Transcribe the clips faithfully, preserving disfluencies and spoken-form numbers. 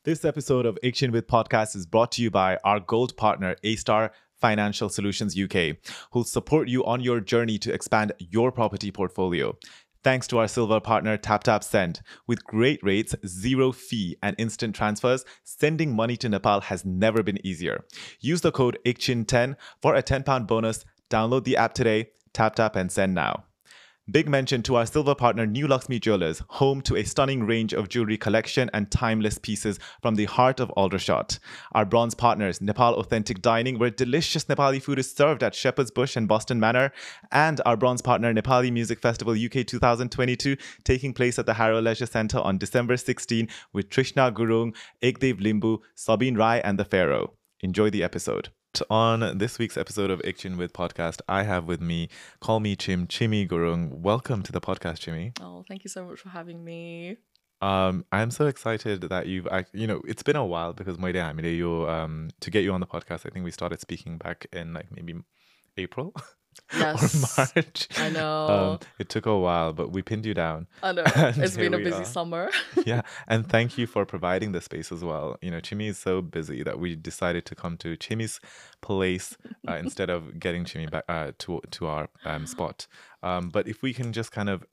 This episode of Action with Podcast is brought to you by our gold partner, A-Star Financial Solutions U K, who'll support you on your journey to expand your property portfolio. Thanks to our silver partner, TapTapSend. With great rates, zero fee, and instant transfers, sending money to Nepal has never been easier. Use the code A C H I N ten for a ten pound bonus. Download the app today, tap tap and send now. Big mention to our silver partner, New Lakshmi Jewelers, home to a stunning range of jewelry collection and timeless pieces from the heart of Aldershot. Our bronze partners, Nepal Authentic Dining, where delicious Nepali food is served at Shepherd's Bush and Boston Manor. And our bronze partner, Nepali Music Festival U K twenty twenty-two, taking place at the Harrow Leisure Centre on December sixteenth with Trishna Gurung, Ekdev Limbu, Sabine Rai, and the Pharaoh. Enjoy the episode. On this week's episode of Action with Podcast, I have with me, call me Chim, Chimi Gurung. Welcome to the podcast, Chimi. Oh, thank you so much for having me. Um, I'm so excited that you've, act- you know, it's been a while because my dad, you, um, to get you on the podcast, I think we started speaking back in like maybe April. Yes. Or March. I know. Um, it took a while, but we pinned you down. I know. And It's been here a we busy are. summer. Yeah, and thank you for providing the space as well. You know, Chimi is so busy that we decided to come to Chimi's place uh, instead of getting Chimi back uh, to to our um, spot. Um, but if we can just kind of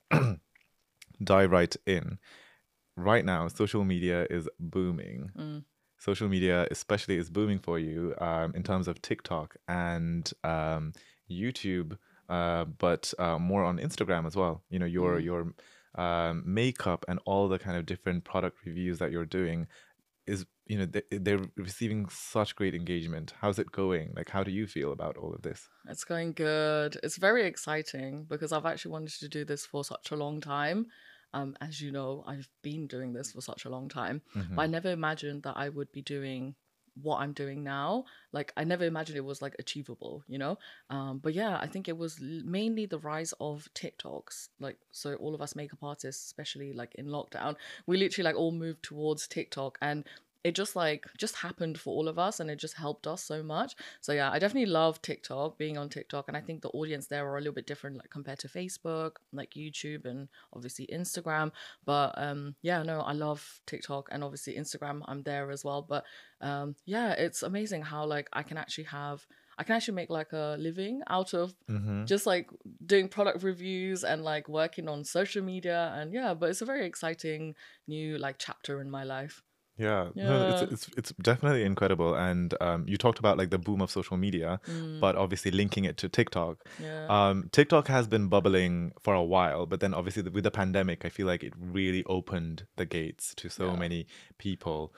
dive right in, right now, social media is booming. Mm. Social media, especially, is booming for you um, in terms of TikTok and um, YouTube, uh, but uh, more on Instagram as well. You know, your Mm. your um, makeup and all the kind of different product reviews that you're doing is, you know, they, they're receiving such great engagement. How's it going? Like, how do you feel about all of this? It's going good. It's very exciting because I've actually wanted to do this for such a long time. Um, as you know, I've been doing this for such a long time, Mhm. but I never imagined that I would be doing what I'm doing now. Like, I never imagined it was like achievable, you know? Um, but yeah, I think it was l- mainly the rise of TikToks. Like, so all of us makeup artists, especially like in lockdown, we literally like all moved towards TikTok, and it just like just happened for all of us, and it just helped us so much. So yeah, I definitely love TikTok, being on TikTok, and I think the audience there are a little bit different, like compared to Facebook, like YouTube, and obviously Instagram. But um, yeah, no, I love TikTok, and obviously Instagram, I'm there as well. But um, yeah, it's amazing how like I can actually have, I can actually make like a living out of Mm-hmm. just like doing product reviews and like working on social media, and yeah, but it's a very exciting new like chapter in my life. Yeah, no, it's Yeah. it's it's definitely incredible. And um, you talked about like the boom of social media, Mm, but obviously linking it to TikTok. yeah. Um, TikTok has been bubbling for a while, but then obviously with the pandemic, I feel like it really opened the gates to so Yeah. many people.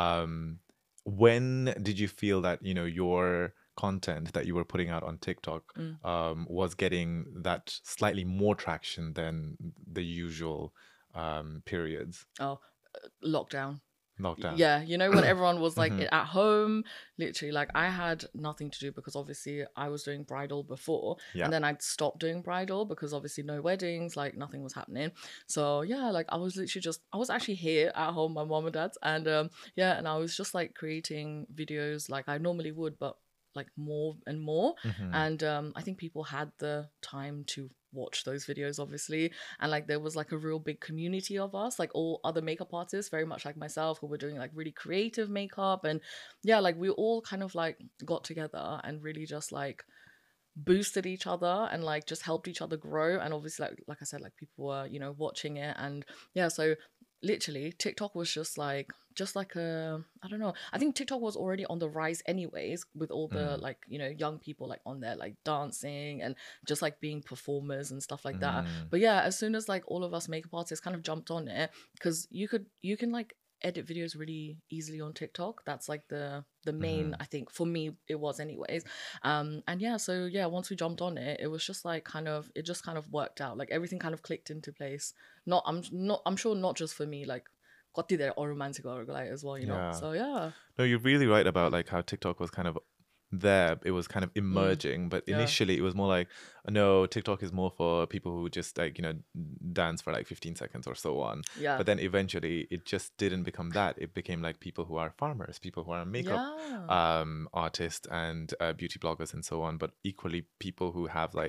Um, when did you feel that, you know, your content that you were putting out on TikTok Mm. um, was getting that slightly more traction than the usual um, periods? Oh, uh, lockdown. Lockdown. Yeah, you know when everyone was like Mhm. at home, literally, like I had nothing to do because obviously I was doing bridal before, Yeah. and then I'd stopped doing bridal because obviously no weddings, like nothing was happening. So yeah, like I was literally just, I was actually here at home, my mom and dad's, and um yeah, and I was just like creating videos like I normally would, but like more and more. Mhm. And um I think people had the time to watch those videos, obviously, and like there was like a real big community of us, like all other makeup artists, very much like myself, who were doing like really creative makeup. And yeah, like we all kind of like got together and really just like boosted each other and like just helped each other grow. And obviously, like like I said, like people were, you know, watching it. And yeah, so literally TikTok was just like just like a, I don't know, I think TikTok was already on the rise anyways, with all the Mm. like, you know, young people like on there like dancing and just like being performers and stuff like that. Mm. But yeah, as soon as like all of us makeup artists kind of jumped on it, because you could you can like edit videos really easily on TikTok. That's like the the main, Mhm. I think for me it was anyways. Um and yeah, so yeah, once we jumped on it, it was just like kind of, it just kind of worked out. Like everything kind of clicked into place. Not I'm not I'm sure not just for me, like got there or romantic or like as well, you know. Yeah. So yeah. No, you're really right about like how TikTok was kind of there. It was kind of Mm, emerging, but yeah. initially it was more like, no, TikTok is more for people who just like, you know, dance for like fifteen seconds or so on. Yeah. But then eventually it just didn't become that. It became like people who are farmers, people who are makeup Yeah. um artists and uh, beauty bloggers and so on, but equally people who have like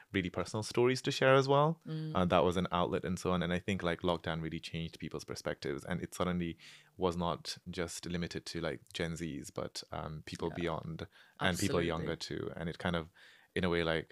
really personal stories to share as well. Mm. Uh, that was an outlet and so on. And I think like lockdown really changed people's perspectives, and it suddenly was not just limited to like Gen Zs, but um, people Yeah, beyond and people younger absolutely. too. And it kind of, in a way, like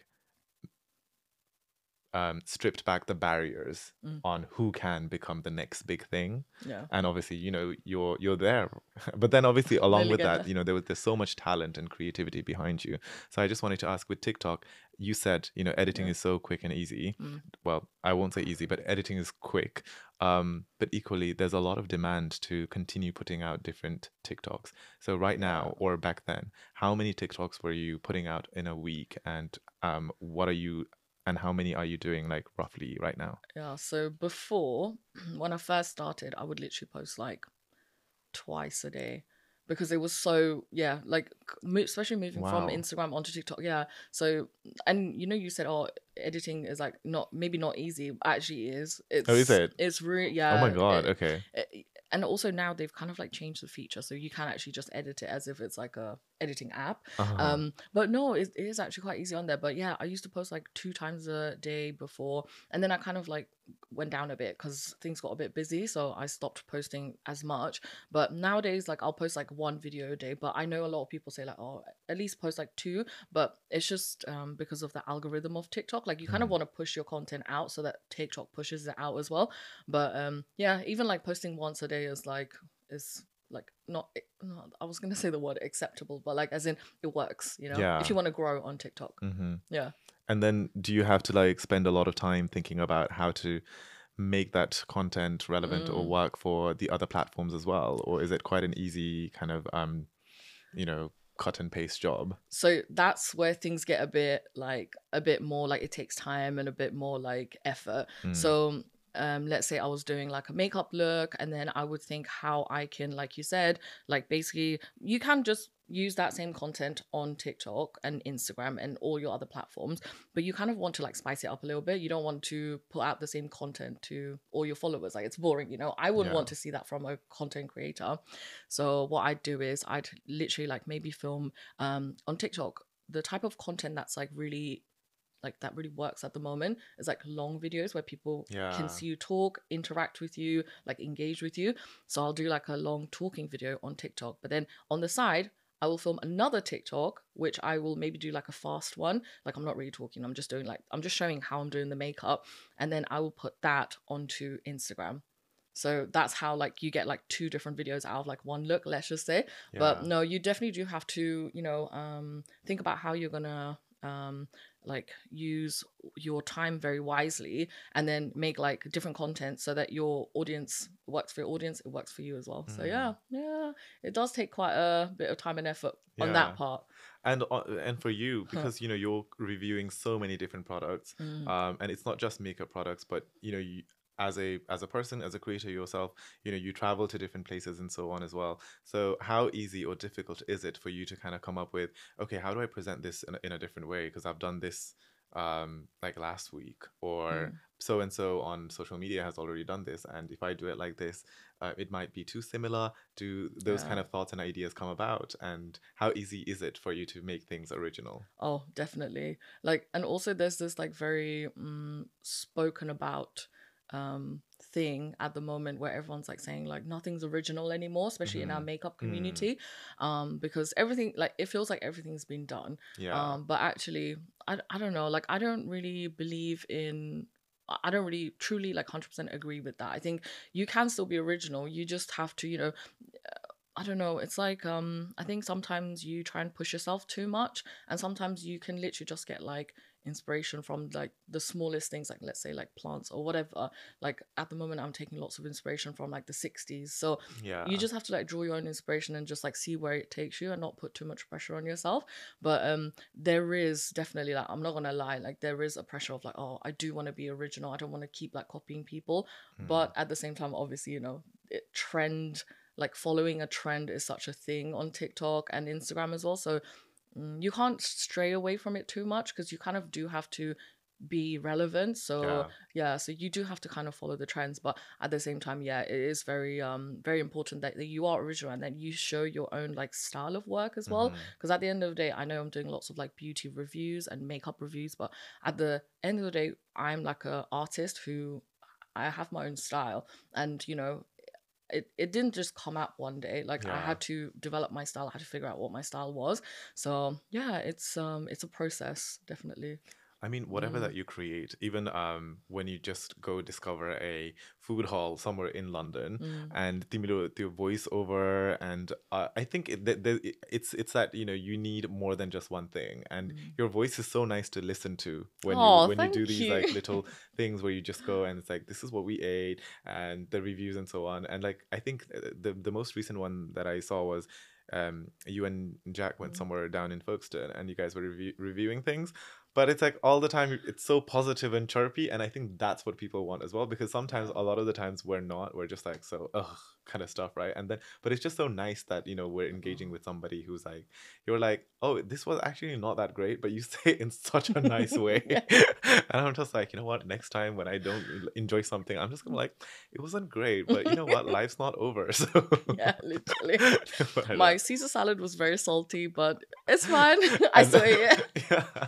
um, stripped back the barriers Mm. on who can become the next big thing. Yeah, And obviously, you know, you're you're there. But then obviously along nearly with get that, there. you know, there was there's so much talent and creativity behind you. So I just wanted to ask with TikTok, you said, you know, editing Yeah. is so quick and easy. Mm. Well, I won't say easy, but editing is quick. Um, but equally, there's a lot of demand to continue putting out different TikToks. So right Yeah. now or back then, how many TikToks were you putting out in a week, and um, what are you and how many are you doing like roughly right now? Yeah. So before, when I first started, I would literally post like twice a day because it was so, yeah, like c- mo- especially moving from Wow. Instagram onto TikTok. Yeah. So, and you know, you said, oh, editing is like not, maybe not easy. Actually, it is. Oh, is It's, it? it's really, Oh my yeah. God. It, Okay. it, and also now they've kind of like changed the feature so you can actually just edit it as if it's like a editing app. Uh-huh. Um, but no, it, it is actually quite easy on there. But yeah, I used to post like two times a day before, and then I kind of like went down a bit because things got a bit busy, so I stopped posting as much. But nowadays, like I'll post like one video a day. But I know a lot of people say like, oh, at least post like two. But it's just um, because of the algorithm of TikTok. Like you kind of Mm. want to push your content out so that TikTok pushes it out as well. But um, yeah, even like posting once a day is like is like not, not I was gonna say the word acceptable, but like as in it works. You know, if Yeah. you want to grow on TikTok. Mm-hmm. Yeah. And then do you have to like spend a lot of time thinking about how to make that content relevant or Mm. work for the other platforms as well? Or is it quite an easy kind of um, you know, cut and paste job? So that's where things get a bit like a bit more like it takes time and a bit more like effort. Mm. So um let's say I was doing like a makeup look, and then I would think how I can, like you said, like basically you can just use that same content on TikTok and Instagram and all your other platforms, but you kind of want to like spice it up a little bit. You don't want to put out the same content to all your followers. Like it's boring, you know. I wouldn't Yeah. want to see that from a content creator. So what I'd do is I'd literally like maybe film um on TikTok the type of content that's like really like that really works at the moment is like long videos where people can Yeah. see you talk, interact with you, like engage with you. So I'll do like a long talking video on TikTok, but then on the side I will film another TikTok which I will maybe do like a fast one, like I'm not really talking, I'm just doing like I'm just showing how I'm doing the makeup, and then I will put that onto Instagram. So that's how like you get like two different videos out of like one look, let's just say. But Yeah. no, you definitely do have to, you know, um, think about how you're gonna um, like use your time very wisely, and then make like different content so that your audience works for your audience, it works for you as well. So Mm. yeah, yeah, it does take quite a bit of time and effort on that Yeah. part. And uh, and for you, because you know you're reviewing so many different products, Mm. um, and it's not just makeup products, but you know you as a as a person, as a creator yourself, you know you travel to different places and so on as well. So how easy or difficult is it for you to kind of come up with, okay, how do I present this in a, in a different way? Because I've done this um like last week, or Mm. so and so on social media has already done this, and if I do it like this, uh, it might be too similar. Do those kind Yeah. of thoughts and ideas come about, and how easy is it for you to make things original? Oh, definitely. Like, and also there's this like very um, spoken about um thing at the moment where everyone's like saying like nothing's original anymore, especially in our Mm-hmm. makeup Mm. community, um because everything, like it feels like everything's been done, Yeah. um but actually I, I don't know, like I don't really believe in, I I don't really truly like one hundred percent agree with that. I think you can still be original, you just have to, you know, I don't know. It's like um I think sometimes you try and push yourself too much, and sometimes you can literally just get like inspiration from like the smallest things, like let's say like plants or whatever. Like at the moment I'm taking lots of inspiration from like the sixties. So you Yeah. just have to like draw your own inspiration and just like see where it takes you and not put too much pressure on yourself. But um there is definitely, like I'm not gonna lie, like there is a pressure of like, oh, I do want to be original. I don't want to keep like copying people. Mm. But at the same time, obviously, you know, it trend, like following a trend is such a thing on TikTok and Instagram as well. So mm, you can't stray away from it too much because you kind of do have to be relevant. So Yeah. yeah, so you do have to kind of follow the trends, but at the same time, yeah, it is very um very important that, that you are original and that you show your own like style of work as well. Mhm. Because at the end of the day, I know I'm doing lots of like beauty reviews and makeup reviews, but at the end of the day, I'm like a artist who I have my own style, and you know, it, it didn't just come out one day. Like I Yeah. had to develop my style, I had to figure out what my style was. So yeah, it's um it's a process, definitely. I mean, whatever Mm, that you create, even um, when you just go discover a food hall somewhere in London, mm, and Timilo, the voiceover, and uh, I think it, the, the, it's it's that you know you need more than just one thing, and mm. your voice is so nice to listen to when you Oh, when you do thank these you. like little things where you just go and it's like this is what we ate and the reviews and so on, and like I think uh, the the most recent one that I saw was um you and Jack went Mm, somewhere down in Folkestone and you guys were review- reviewing things, but it's like all the time it's so positive and chirpy, and I think that's what people want as well, because sometimes yeah. a lot of the times we're not, we're just like so ugh kind of stuff, right? And then but it's just so nice that you know we're engaging with somebody who's like you're like, oh, this was actually not that great, but you say it in such a nice way. Yeah. And I'm just like, you know what, next time when I don't enjoy something, I'm just gonna like, it wasn't great, but you know what, life's not over. So Yeah, literally. But, uh, My Caesar salad was very salty, but it's fine. I and still ate it. yeah,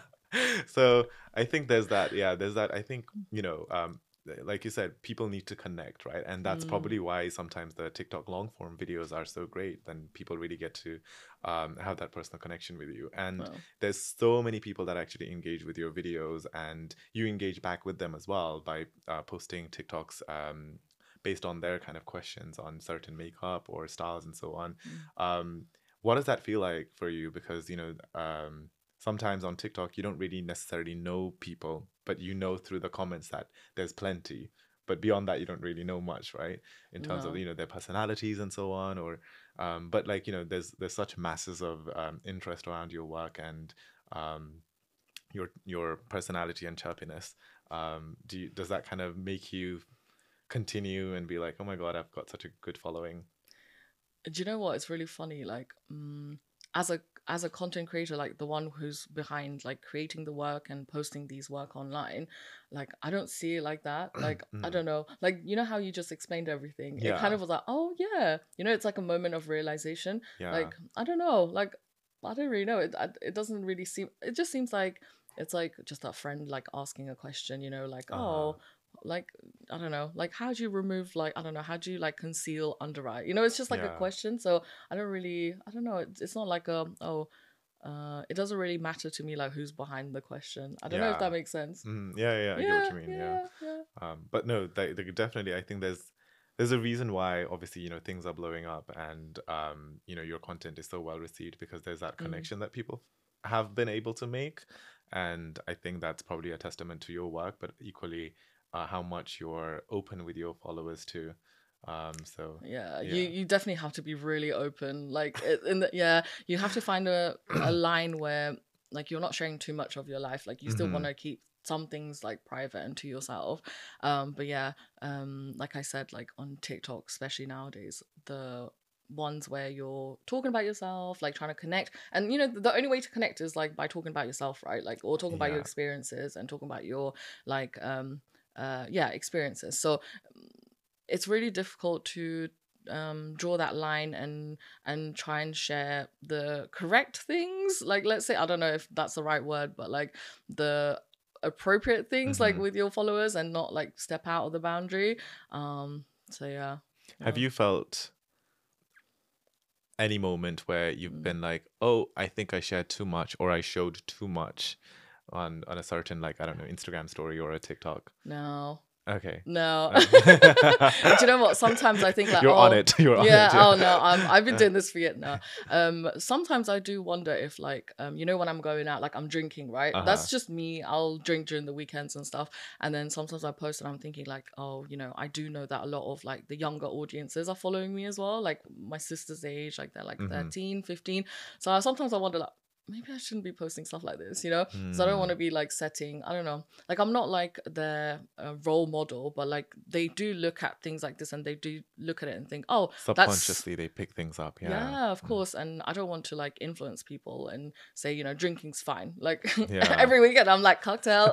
so I think there's that, yeah, there's that. I think you know um like you said, people need to connect, right? And that's Mm, probably why sometimes the TikTok long form videos are so great. Then people really get to um, have that personal connection with you, and well, there's so many people that actually engage with your videos, and you engage back with them as well by uh, posting TikToks um, based on their kind of questions on certain makeup or styles and so on. mm, um, what does that feel like for you? Because you know um, sometimes on TikTok you don't really necessarily know people, but you know through the comments that there's plenty. But beyond that, you don't really know much, right? In terms of no. you know their personalities and so on, or um, but like you know, there's there's such masses of um, interest around your work and um, your your personality and chirpiness. Um, do you, does that kind of make you continue and be like, oh my god, I've got such a good following? Do you know what? It's really funny. Like, um, as a as a content creator, like the one who's behind like creating the work and posting these work online, like I don't see it like that. Like I Mm, don't know. Like you know how you just explained everything. It kind yeah, of was like, oh yeah, you know, it's like a moment of realization. yeah, Like I don't know. Like I don't really know. It I, it doesn't really seem. It just seems like it's like just that friend like asking a question. You know, like uh huh, oh like I don't know, like how do you remove like I don't know, how do you like conceal under eye? You know, it's just like a yeah, question. So I don't really, I don't know. It's, it's not like a oh, uh, it doesn't really matter to me like who's behind the question. I don't know if yeah. that makes sense. Mm, yeah, yeah, I get what Yeah, you mean. Yeah. yeah, yeah. Um, but no, they, they definitely. I think there's there's a reason why obviously you know things are blowing up, and um, you know your content is so well received because there's that Mm. connection that people have been able to make, and I think that's probably a testament to your work, but equally uh, how much you're open with your followers too. Um, so Yeah, you yeah. you definitely have to be really open. Like it, in the, yeah, you have to find a a line where like you're not sharing too much of your life. Like you still want Hmm. to keep some things like private and to yourself. Um, but yeah, um, like I said, like on TikTok, especially nowadays, the ones where you're talking about yourself, like trying to connect, and you know the only way to connect is like by talking about yourself, right? Like or talking about your Yeah. experiences and talking about your like um uh yeah experiences. So it's really difficult to um, draw that line and and try and share the correct things. Like let's say I don't know if that's the right word, but like the appropriate things like Hmm. with your followers and not like step out of the boundary. Um, so yeah, Have yeah. you felt any moment where you've Mm. been like, oh, I think I shared too much or I showed too much on on a certain, like, I don't know, Instagram story or a TikTok? No. Okay. No. Uh, Do you know what? Sometimes I think like, You're on oh, it. You're on yeah, it. oh no, Yeah. um, I've been Uh, doing this for yet now. Um, sometimes I do wonder if like, um, you know, when I'm going out, like I'm drinking, right? uh-huh. That's just me. I'll drink during the weekends and stuff. And then sometimes I post and I'm thinking like, oh, you know, I do know that a lot of like the younger audiences are following me as well. Like my sister's age, like they're like Hmm. thirteen, fifteen. So I, sometimes I wonder like, maybe I shouldn't be posting stuff like this, you know? Because I don't Mm. want to be like setting, I don't know, like I'm not like their uh, role model, but like they do look at things like this and they do look at it and think, oh, that's Subconsciously, they pick things up. Yeah. yeah, of Mm. course. And I don't want to like influence people and say, you know, drinking's fine. Like Yeah. every weekend I'm like cocktail.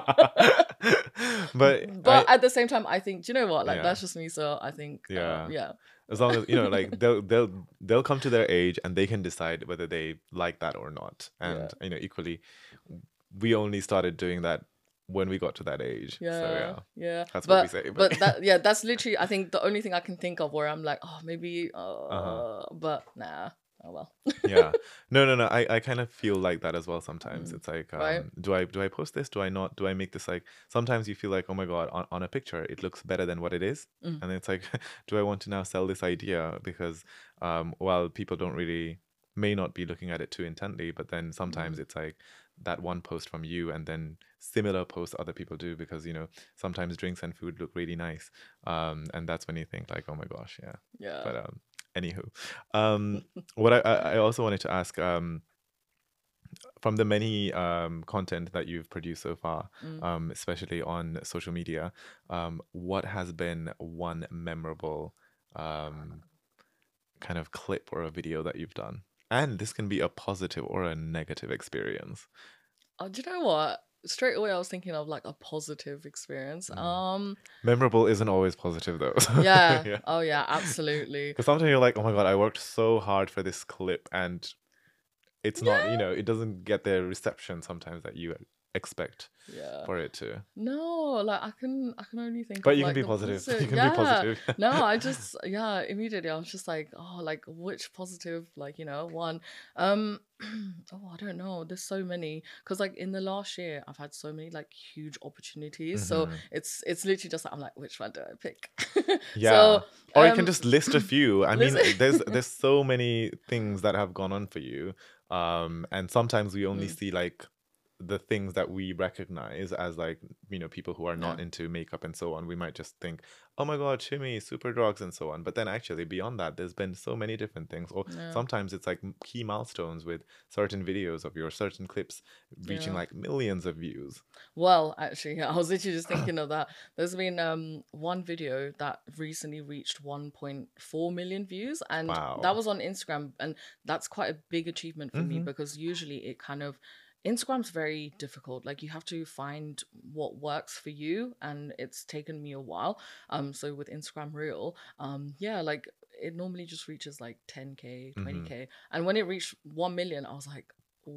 But But I, at the same time, I think, do you know what? Like Yeah. that's just me. So I think, Yeah. um, yeah, as long as you know, like they'll they'll they'll come to their age and they can decide whether they like that or not. And Yeah. you know, equally, we only started doing that when we got to that age. yeah, So yeah, yeah. that's but, what we say. But, But that, yeah, that's literally, I think the only thing I can think of where I'm like, oh, maybe, uh, Uh-huh. but nah, oh well. yeah, no, no, no. I, I kind of feel like that as well. Sometimes Mm, it's like, um, right. do I do I post this? Do I not? Do I make this like? Sometimes you feel like, oh my god, on, on a picture it looks better than what it is, Mm. and it's like, do I want to now sell this idea because, um, while people don't really may not be looking at it too intently, but then sometimes Mm. it's like that one post from you, and then similar posts other people do because you know sometimes drinks and food look really nice, um, and that's when you think like, oh my gosh, yeah. Yeah. But um, anywho, um, what I, I I also wanted to ask, um, from the many um, content that you've produced so far, Mm. um, especially on social media, um, what has been one memorable um, kind of clip or a video that you've done? And this can be a positive or a negative experience. Oh, do you know what? Straight away, I was thinking of like a positive experience. Mm. Um, Memorable isn't always positive though. yeah. Yeah. Oh, yeah, absolutely. Because sometimes you're like, oh my god, I worked so hard for this clip, and it's not, Yeah. you know, it doesn't get the reception sometimes that you expect Yeah. for it to. No, like I can, I can only think. But of, you can like, be the positive. positive- You can yeah. be positive. No, I just, yeah, immediately I was just like, oh, like which positive, like you know, one. Um, oh, I don't know. There's so many because like in the last year, I've had so many like huge opportunities. So Mhm. it's it's literally just like, I'm like, which one do I pick? Yeah. So, Or you can um, just list a few. I mean, list- there's there's so many things that have gone on for you. Um, and sometimes we only Mm. see like the things that we recognize as like, you know, people who are not Yeah. into makeup and so on. We might just think, oh my god, shimmy, super drugs and so on. But then actually beyond that, there's been so many different things. Or Yeah. sometimes it's like m- key milestones with certain videos of your certain clips reaching Yeah. like millions of views. Well, actually, I was literally just thinking of that. There's been um one video that recently reached one point four million views, and Wow. that was on Instagram, and that's quite a big achievement for me Mhm. because usually it kind of Instagram's very difficult. Like you have to find what works for you, and it's taken me a while. Um, so with Instagram Reel, um, yeah, like it normally just reaches like ten K, twenty K, and when it reached one million, I was like,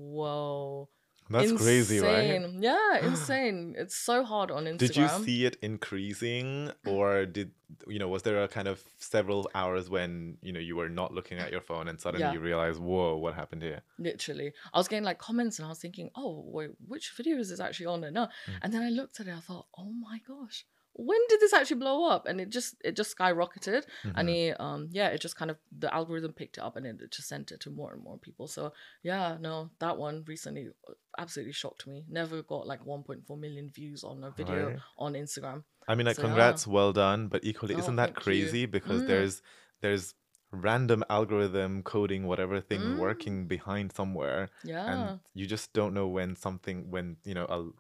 whoa. That's crazy, right? Insane. Yeah, insane. It's so hard on Instagram. Did you see it increasing, or did you know? Was there a kind of several hours when you know you were not looking at your phone and suddenly Yeah. you realize, whoa, what happened here? Literally, I was getting like comments, and I was thinking, oh wait, which video is this actually on? And no, Mm. and then I looked at it. I thought, oh my gosh, when did this actually blow up? And it just it just skyrocketed. And Mhm. it um yeah, it just kind of the algorithm picked it up, and it, it just sent it to more and more people. So yeah, no, that one recently absolutely shocked me. Never got like one point four million views on a video Right. on Instagram. I mean, like, So, yeah. congrats, well done. But equally, Oh, isn't that thank you. crazy? Because Mm. there's there's random algorithm coding, whatever things Mm. working behind somewhere, Yeah. and you just don't know when something when you know a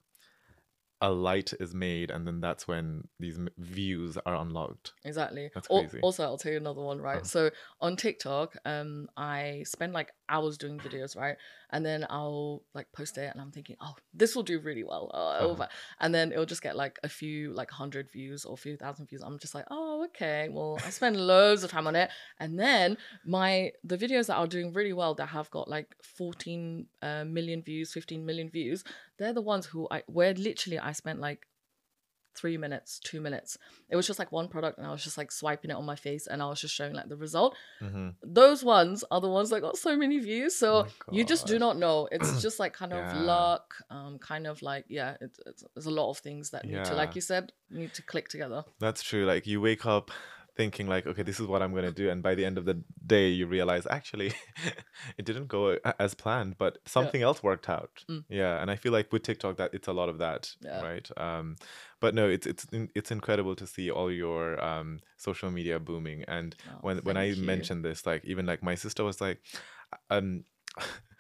a light is made, and then that's when these m- views are unlocked. Exactly. That's Al- crazy. Also, I'll tell you another one, right? Uh-huh. So on TikTok, um, I spend like hours doing videos, right? And then I'll like post it, and I'm thinking, oh, this will do really well. Uh, it'll Uh-huh. va- And then it'll just get like a few, like hundred views or a few thousand views. I'm just like, oh, okay. Well, I spend loads of time on it, and then my the videos that are doing really well that have got like fourteen uh, million views, fifteen million views, they're the ones who I where literally I spent like three minutes, two minutes. It was just like one product, and I was just like swiping it on my face, and I was just showing like the result. hmm Those ones are the ones that got so many views. So Oh my you just do gosh. not know. It's just like kind of Yeah. luck, um, kind of like yeah. It's, it's there's a lot of things that need to, like Yeah. you said, need to click together. That's true. Like you wake up thinking like, okay, this is what I'm going to do. And by the end of the day, you realize actually it didn't go a- as planned, but something else worked out. Mm. Yeah. And I feel like with TikTok that it's a lot of that, Yeah. right? Um, but no, it's, it's, in- it's incredible to see all your, um, social media booming. And Oh, when, when I thank you. mentioned this, like even like my sister was like, um,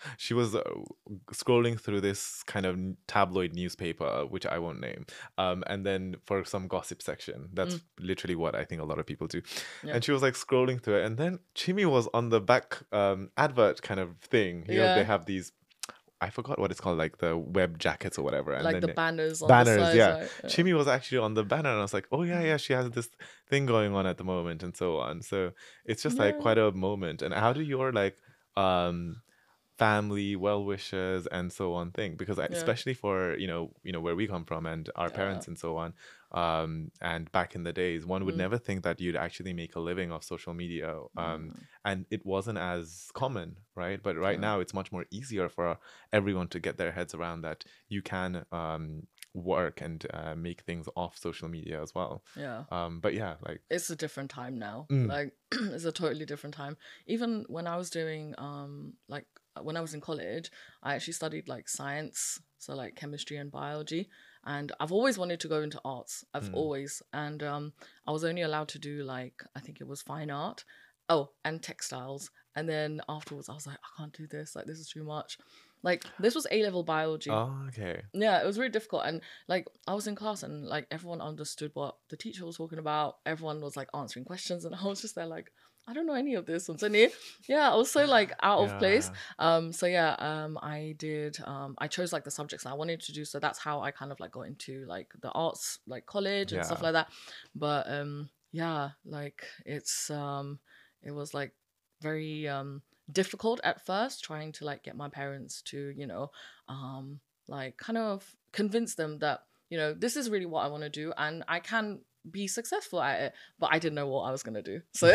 She was uh, scrolling through this kind of n- tabloid newspaper, which I won't name, um, and then for some gossip section. That's Mm, literally what I think a lot of people do. yeah. And she was like scrolling through it, and then Chimmy was on the back um, advert kind of thing. You know, they Yeah. have these. I forgot what it's called, like the web jackets or whatever, and Like the then banners on the banners. sides, Yeah, right? Yeah. Chimmy was actually on the banner, and I was like, oh yeah, yeah, she has this thing going on at the moment, and so on. So it's just like Yeah. quite a moment. And how do your like um family well wishes and so on thing, because I, Yeah. especially for you know you know where we come from and our Yeah. parents and so on, um and back in the days one would Mm, never think that you'd actually make a living off social media, um mm, and it wasn't as common, right? But right yeah. now it's much more easier for everyone to get their heads around that you can um work and uh, make things off social media as well. Yeah. Um but yeah, like It's a different time now. mm, Like it's a totally different time. Even when I was doing um like when I was in college, I actually studied like science, so like chemistry and biology. And I've always wanted to go into arts. I've mm, always and um I was only allowed to do like I think it was fine art. Oh, and textiles. And then afterwards I was like, I can't do this, like this is too much. Like this was A level biology. oh, okay. Yeah, it was really difficult. And like I was in class and like everyone understood what the teacher was talking about. Everyone was like answering questions and I was just there like, I don't know any of this. And suddenly, yeah, I was so like out of place. Yeah. Um, so yeah, um, I did um I chose like the subjects I wanted to do. So that's how I kind of like got into like the arts, like college and stuff Yeah. like that. But um yeah, like it's um it was like very um difficult at first trying to like get my parents to, you know, um like kind of convince them that you know this is really what I want to do and I can be successful at it, but I didn't know what I was gonna do. So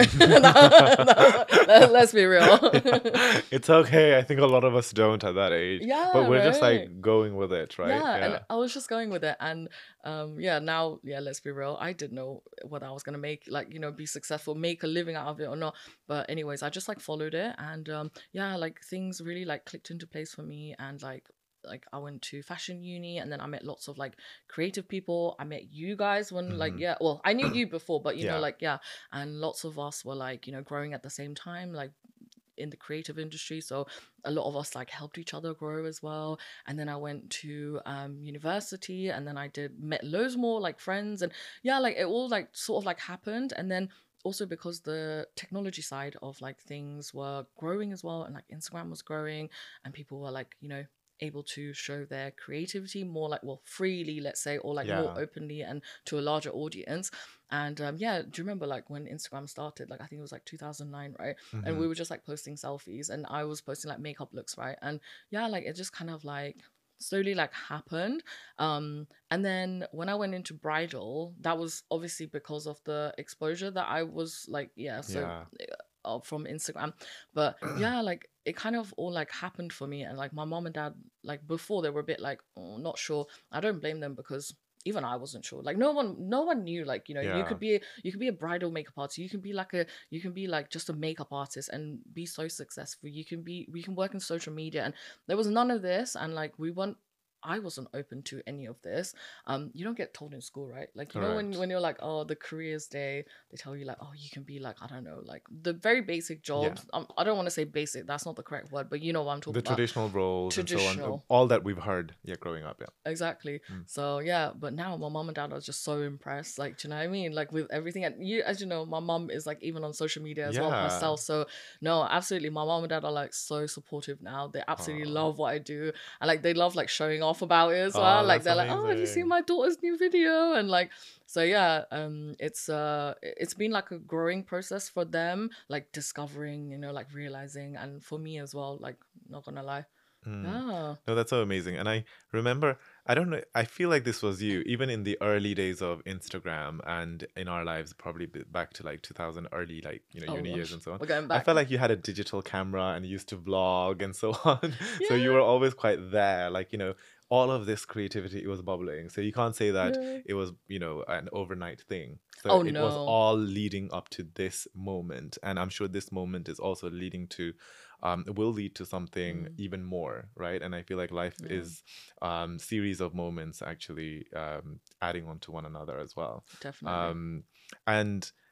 let's be real. It's okay. I think a lot of us don't at that age, but Yeah, we're just right. like going with it, right? Yeah, and Yeah. I was just going with it, and um, yeah, now, yeah, let's be real. I didn't know whether I was gonna make like you know be successful, make a living out of it or not. But anyways, I just like followed it, and um, yeah, like things really like clicked into place for me, and like like I went to fashion uni, and then I met lots of like creative people. I met you guys when like Hmm. yeah, well, I knew you before, but you know Yeah. like yeah, and lots of us were like you know growing at the same time, like in the creative industry, so a lot of us like helped each other grow as well. And then I went to um university, and then I did met loads more like friends, and yeah, like it all like sort of like happened. And then also because the technology side of like things were growing as well, and like Instagram was growing, and people were like you know able to show their creativity more like well freely, let's say, or like more Yeah. openly and to a larger audience. And um yeah, do you remember like when Instagram started, like I think it was like two thousand nine, right? And Hmm. we were just like posting selfies, and I was posting like makeup looks, right? And yeah, like it just kind of like slowly like happened. Um and then when I went into bridal, that was obviously because of the exposure that I was like yeah, so Yeah. uh, from Instagram. But yeah, like it kind of all like happened for me. And like my mom and dad, like before they were a bit like oh, not sure. I don't blame them because even I wasn't sure. Like no one, no one knew. Like you know, you Yeah. could be, you could be a bridal makeup artist. You can be like a, you can be like just a makeup artist and be so successful. You can be, we can work in social media, and there was none of this. And like we weren't. I wasn't open to any of this. Um, you don't get told in school, right? Like you know when Correct. when you're like, oh, the careers day, they tell you like, oh, you can be like, I don't know, like the very basic Yeah. jobs. Um, I don't want to say basic, that's not the correct word, but you know what I'm talking The about. traditional roles and so on, uh, Traditional. all that we've heard, yeah, growing up. Yeah. Exactly. Mm. So yeah, but now my mom and dad are just so impressed. Like, do you know what I mean? Like with everything, and you, as you know, my mom is like even on social media as well Yeah. herself. So no, absolutely, my mom and dad are like so supportive now. They absolutely Aw. love what I do, and like they love like showing off about it as well. Oh, Like that's they're like, oh, have you seen amazing. my daughter's new video? And like, so yeah, um, it's uh, it's been like a growing process for them, like discovering, you know, like realizing, and for me as well. Like, not gonna lie, Mm. yeah, No, that's so amazing. And I remember, I don't know, I feel like this was you, even in the early days of Instagram and in our lives, probably b- back to like two thousand, early, like, you know, oh uni years gosh, and so on. we're going I back. felt like you had a digital camera and you used to vlog and so on. So you Yeah, were always quite there. Like, you know, all of this creativity was bubbling. So you can't say that yeah. it was, you know, an overnight thing. So Oh it was no. all leading up to this moment. And I'm sure this moment is also leading to um, will lead to something Mm, even more, right? And I feel like life yeah, is um, series of moments actually um, adding on to one another as well. definitely. Um, and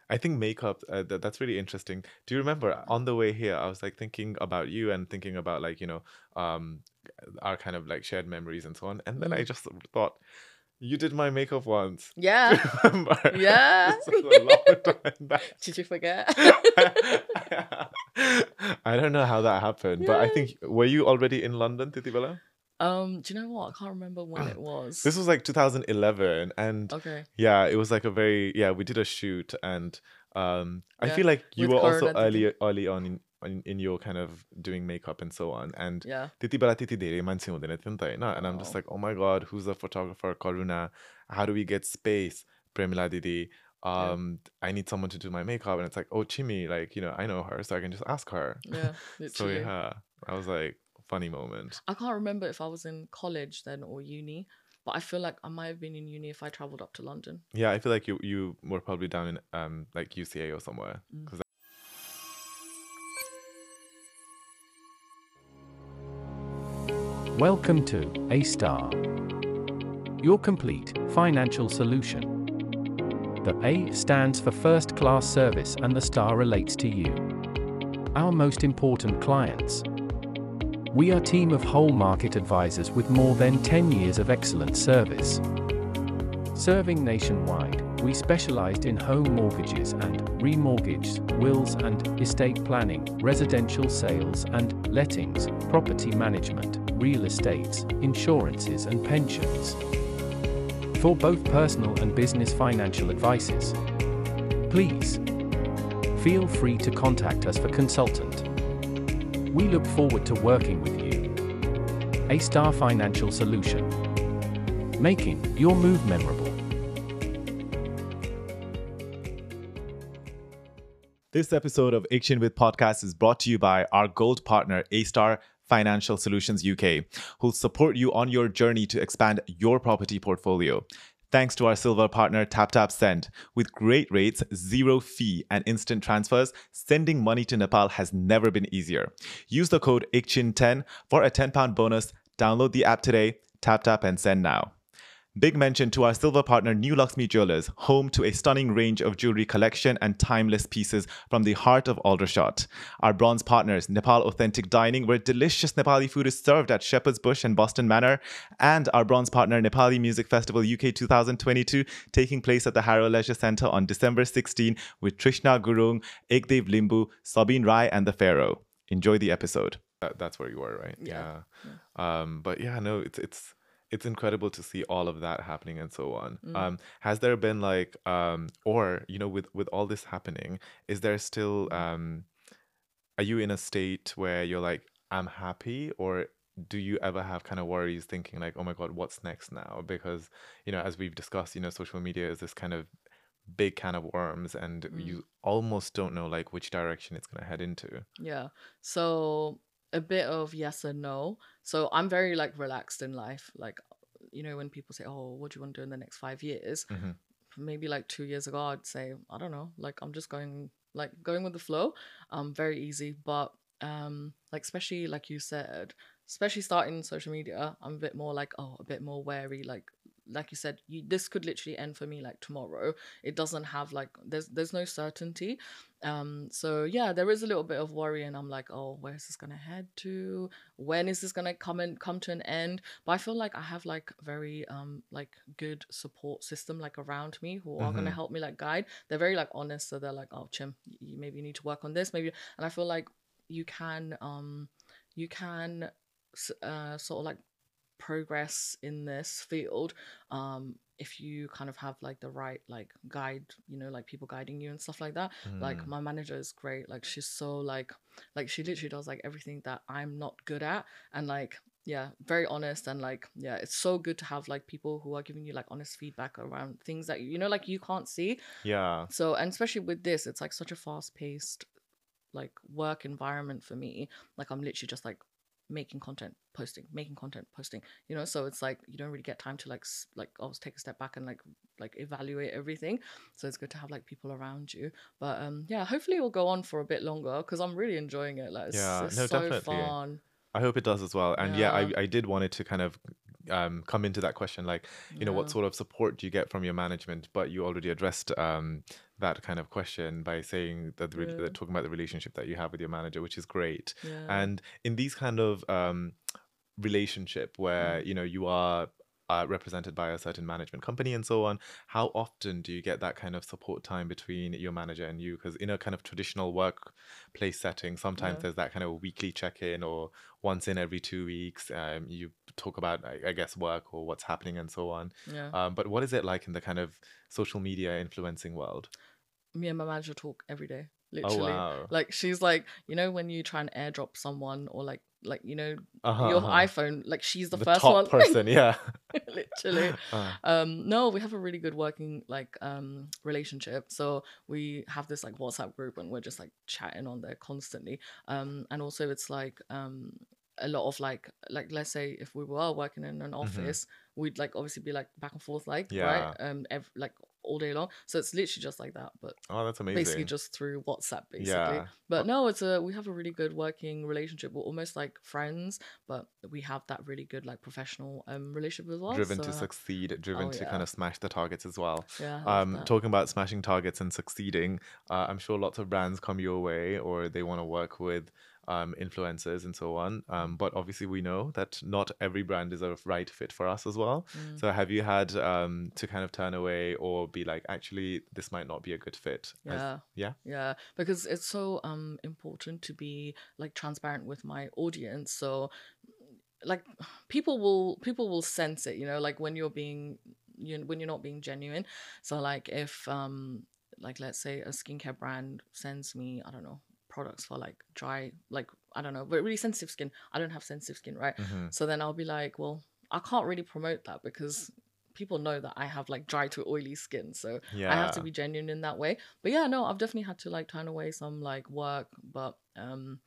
I think makeup, uh, th- that's really interesting. Do you remember on the way here, I was like thinking about you and thinking about like, you know, um, our kind of like shared memories and so on. And then I Mm. just thought, you did my makeup once. Do Yeah. you remember? Yeah. This was a long time back. Did you forget? I don't know how that happened, but I Yeah. think, were you already in London, Titi Bella? Um, do you know what? I can't remember when it was. This was like two thousand eleven, and Okay. yeah, it was like a very yeah. We did a shoot, and um, I Yeah. feel like you With were also Corona, Titi. early early on in, in in your kind of doing makeup and so on. And Yeah. Titi Bala Titi Dere मान्छे हुँदैन थियो नि त हैन? And I'm just Oh. like, oh my god, who's the photographer? Karuna, how do we get space? Premila Didi. Yeah. Um, I need someone to do my makeup, and it's like, oh Chimi, like you know, I know her, so I can just ask her. Yeah. So Literally. yeah, I was like, funny moment. I can't remember if I was in college then or uni, but I feel like I might have been in uni if I traveled up to London. Yeah, I feel like you you were probably down in um like U C A or somewhere. Mm. 'Cause Welcome to A-Star, your complete financial solution. The A stands for first class service and the star relates to you, our most important clients. We are a team of whole market advisors with more than ten years of excellent service. Serving nationwide, we specialized in home mortgages and remortgages, wills and estate planning, residential sales and lettings, property management, real estates, insurances and pensions. For both personal and business financial advices, please feel free to contact us for consultant. We look forward to working with you. A-Star Financial Solution, making your move memorable. This episode of Action with Podcast is brought to you by our gold partner, A-Star Financial Solutions U K, who'll support you on your journey to expand your property portfolio. Thanks to our silver partner, TapTapSend. With great rates, zero fee, and instant transfers, sending money to Nepal has never been easier. Use the code I C H I N ten for a ten pound bonus. Download the app today, tap tap and send now. Big mention to our silver partner, New Lakshmi Jewelers, home to a stunning range of jewelry collection and timeless pieces from the heart of Aldershot. Our bronze partners, Nepal Authentic Dining, where delicious Nepali food is served at Shepherd's Bush and Boston Manor. And our bronze partner, Nepali Music Festival U K twenty twenty-two, taking place at the Harrow Leisure Centre on December sixteenth with Trishna Gurung, Ekdev Limbu, Sabine Rai, and the Pharaoh. Enjoy the episode. That, that's where you were, right? Yeah. yeah. Um, but yeah, no, it's it's it's incredible to see all of that happening and so on. Mm. Um, has there been like, um, or you know, with with all this happening, is there still, um, are you in a state where you're like, I'm happy, or do you ever have kind of worries thinking like, oh my God, what's next now? Because, you know, as we've discussed, you know, social media is this kind of big can of worms, and Mm. you almost don't know like which direction it's going to head into. Yeah. So a bit of yes and no. So I'm very like relaxed in life. Like, you know, when people say, oh, what do you want to do in the next five years? Mhm. Maybe like two years ago, I'd say, I don't know, like I'm just going like going with the flow. Um, very easy. But um, like especially like you said, especially starting social media, I'm a bit more like, oh, a bit more wary. Like like you said, you, this could literally end for me like tomorrow. It doesn't have like there's there's no certainty. Um, so yeah, there is a little bit of worry, and I'm like, oh, where's this gonna head to? When is this gonna come and come to an end? But I feel like I have like very um like good support system like around me who are gonna Mhm. help me like guide. They're very like honest, so they're like, oh, Chim, you maybe need to work on this, maybe. And I feel like you can um you can s- uh sort of like progress in this field um if you kind of have like the right like guide, you know, like people guiding you and stuff like that. Like Mm. my manager is great. Like she's so like like she literally does like everything that I'm not good at, and like yeah, very honest. And like yeah, it's so good to have like people who are giving you like honest feedback around things that you know like you can't see. Yeah. So, and especially with this, it's like such a fast paced like work environment for me. Like I'm literally just like making content, posting, making content, posting, you know. So it's like you don't really get time to like s- like always take a step back and like like evaluate everything. So it's good to have like people around you. But um yeah, hopefully it will go on for a bit longer because I'm really enjoying it. Like it's, Yeah. it's No, so definitely. fun. I hope it does as well. And yeah, Yeah. I, I did want it to kind of um, come into that question, like, you know, what Yeah. sort of support do you get from your management? But you already addressed um, that kind of question by saying that the, re- Yeah. that talking about the relationship that you have with your manager, which is great. Yeah. And in these kind of um, relationship where Mm. you know you are uh, represented by a certain management company and so on, how often do you get that kind of support time between your manager and you? Because in a kind of traditional workplace setting, sometimes Yeah. there's that kind of weekly check-in or once in every two weeks. Um, you talk about, I, I guess, work or what's happening and so on. Yeah. Um, but what is it like in the kind of social media influencing world? Me and my manager talk every day. Oh Literally. wow. Like she's like, you know, when you try and airdrop someone or like like, you know, Uh-huh, your uh-huh. iPhone, like she's the, The first top one. person, yeah. Literally. Uh, Um, no, we have a really good working like um relationship. So we have this like WhatsApp group and we're just like chatting on there constantly. Um, and also it's like um a lot of like like let's say if we were working in an office, we'd like obviously be like back and forth like right Yeah. um ev- like all day long. So it's literally just like that, but Oh, that's basically amazing. just through WhatsApp basically. Yeah. But no, it's a we have a really good working relationship. We're almost like friends, but we have that really good like professional um relationship as well. Driven so, to succeed, driven oh, to yeah. kind of smash the targets as well. Yeah, I love Um, that. talking about smashing targets and succeeding, uh, I'm sure lots of brands come your way or they want to work with um, influencers and so on. Um, but obviously, we know that not every brand is a right fit for us as well. Mm. So, have you had um, to kind of turn away or be like, actually, this might not be a good fit? As- Yeah. yeah. Yeah, because it's so um important to be like transparent with my audience. So like people will people will sense it, you know, like when you're being you when you're not being genuine. So like if um like let's say a skincare brand sends me, I don't know, products for like dry, like I don't know, but really sensitive skin. I don't have sensitive skin, right? Mhm. So then I'll be like, well, I can't really promote that because people know that I have like dry to oily skin. So I have to Yeah. be genuine in that way. But yeah, no, I've definitely had to like turn away some like work, but um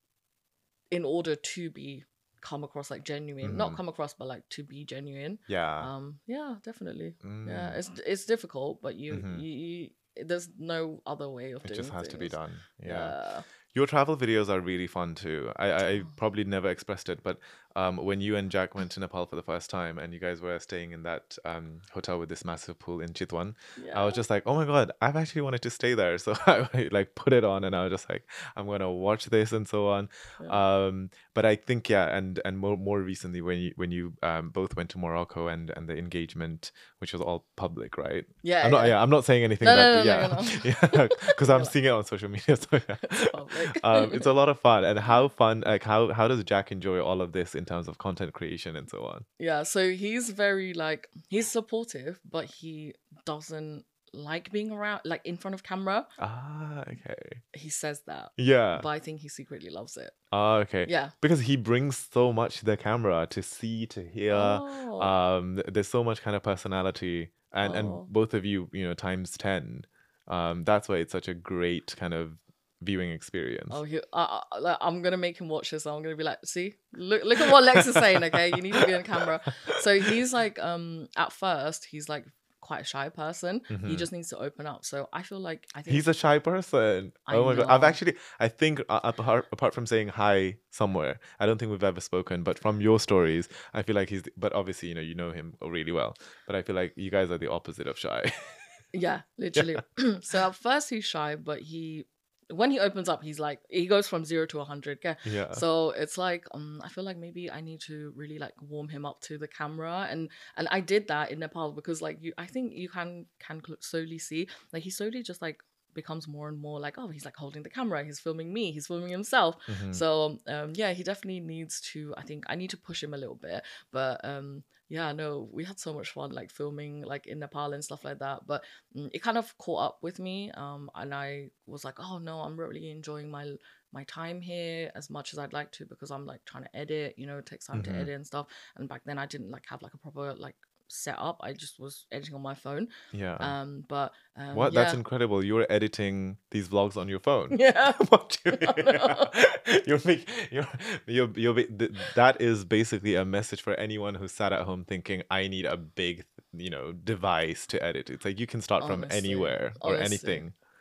in order to be come across like genuine, not Mhm. come across, but like to be genuine. Yeah. Um, yeah, definitely. Yeah, Mm. it's it's difficult, but you Mhm. you, you there's no other way of It doing just has to be things. done. Yeah. Yeah. Your travel videos are really fun too. I, I Oh. probably never expressed it, but um, when you and Jack went to Nepal for the first time and you guys were staying in that um, hotel with this massive pool in Chitwan, I was Yeah. just like, oh my God, I've actually wanted to stay there. So I like put it on and I was just like, I'm going to watch this and so on. Yeah. Um, but I think, yeah, and and more more recently when you when you um, both went to Morocco and and the engagement, which was all public, right? Yeah. I'm not, yeah. yeah, I'm not saying anything No, that, no, no, yeah, no, no. yeah, because I'm You're like- seeing it on social media. So yeah. It's public. um, it's a lot of fun. And how fun, like how how does Jack enjoy all of this in terms of content creation and so on? Yeah, so he's very like he's supportive, but he doesn't like being around like in front of camera. Ah, okay. He says that, Yeah. but I think he secretly loves it. Ah, okay. Yeah. Because he brings so much to the camera to see, to hear. Oh. Um, th- there's so much kind of personality, and and Oh. both of you, you know, times ten. Um, that's why it's such a great kind of viewing experience. Oh, he, uh, uh, like, I'm gonna make him watch this. I'm gonna be like, see, look, look at what Lex is saying. Okay, you need to be on camera. So he's like, um, at first he's like quite a shy person. He Mhm. just needs to open up. So I feel like I think He's a shy person. I Oh my God. I've know. actually, I think, uh, apart, apart from saying hi somewhere, I don't think we've ever spoken, but from your stories, I feel like he's, but obviously, you know, you know him really well, but I feel like you guys are the opposite of shy. yeah, literally. So at first he's shy, but he when he opens up, he's like he goes from zero to a hundred. Okay. Yeah. So it's like um I feel like maybe I need to really like warm him up to the camera, and and I did that in Nepal because like you I think you can can cl- slowly see like he slowly just like becomes more and more like, oh, he's like holding the camera, he's filming me, he's filming himself. Mhm. So um yeah, he definitely needs to, I think I need to push him a little bit. But um yeah, no, we had so much fun like filming like in Nepal and stuff like that. But mm, it kind of caught up with me, um and I was like, oh no, I'm really enjoying my my time here as much as I'd like to, because I'm like trying to edit, you know, it takes time Mhm. to edit and stuff. And back then I didn't like have like a proper like setup. I just was editing on my phone. Yeah. Um but um What? yeah. That's incredible. You're editing these vlogs on your phone. Yeah. What do you I know. you're make, you're you're you're ba- th- that is basically a message for anyone who sat at home thinking I need a big, you know, device to edit. It's like you can start from Honestly, anywhere or honestly. anything.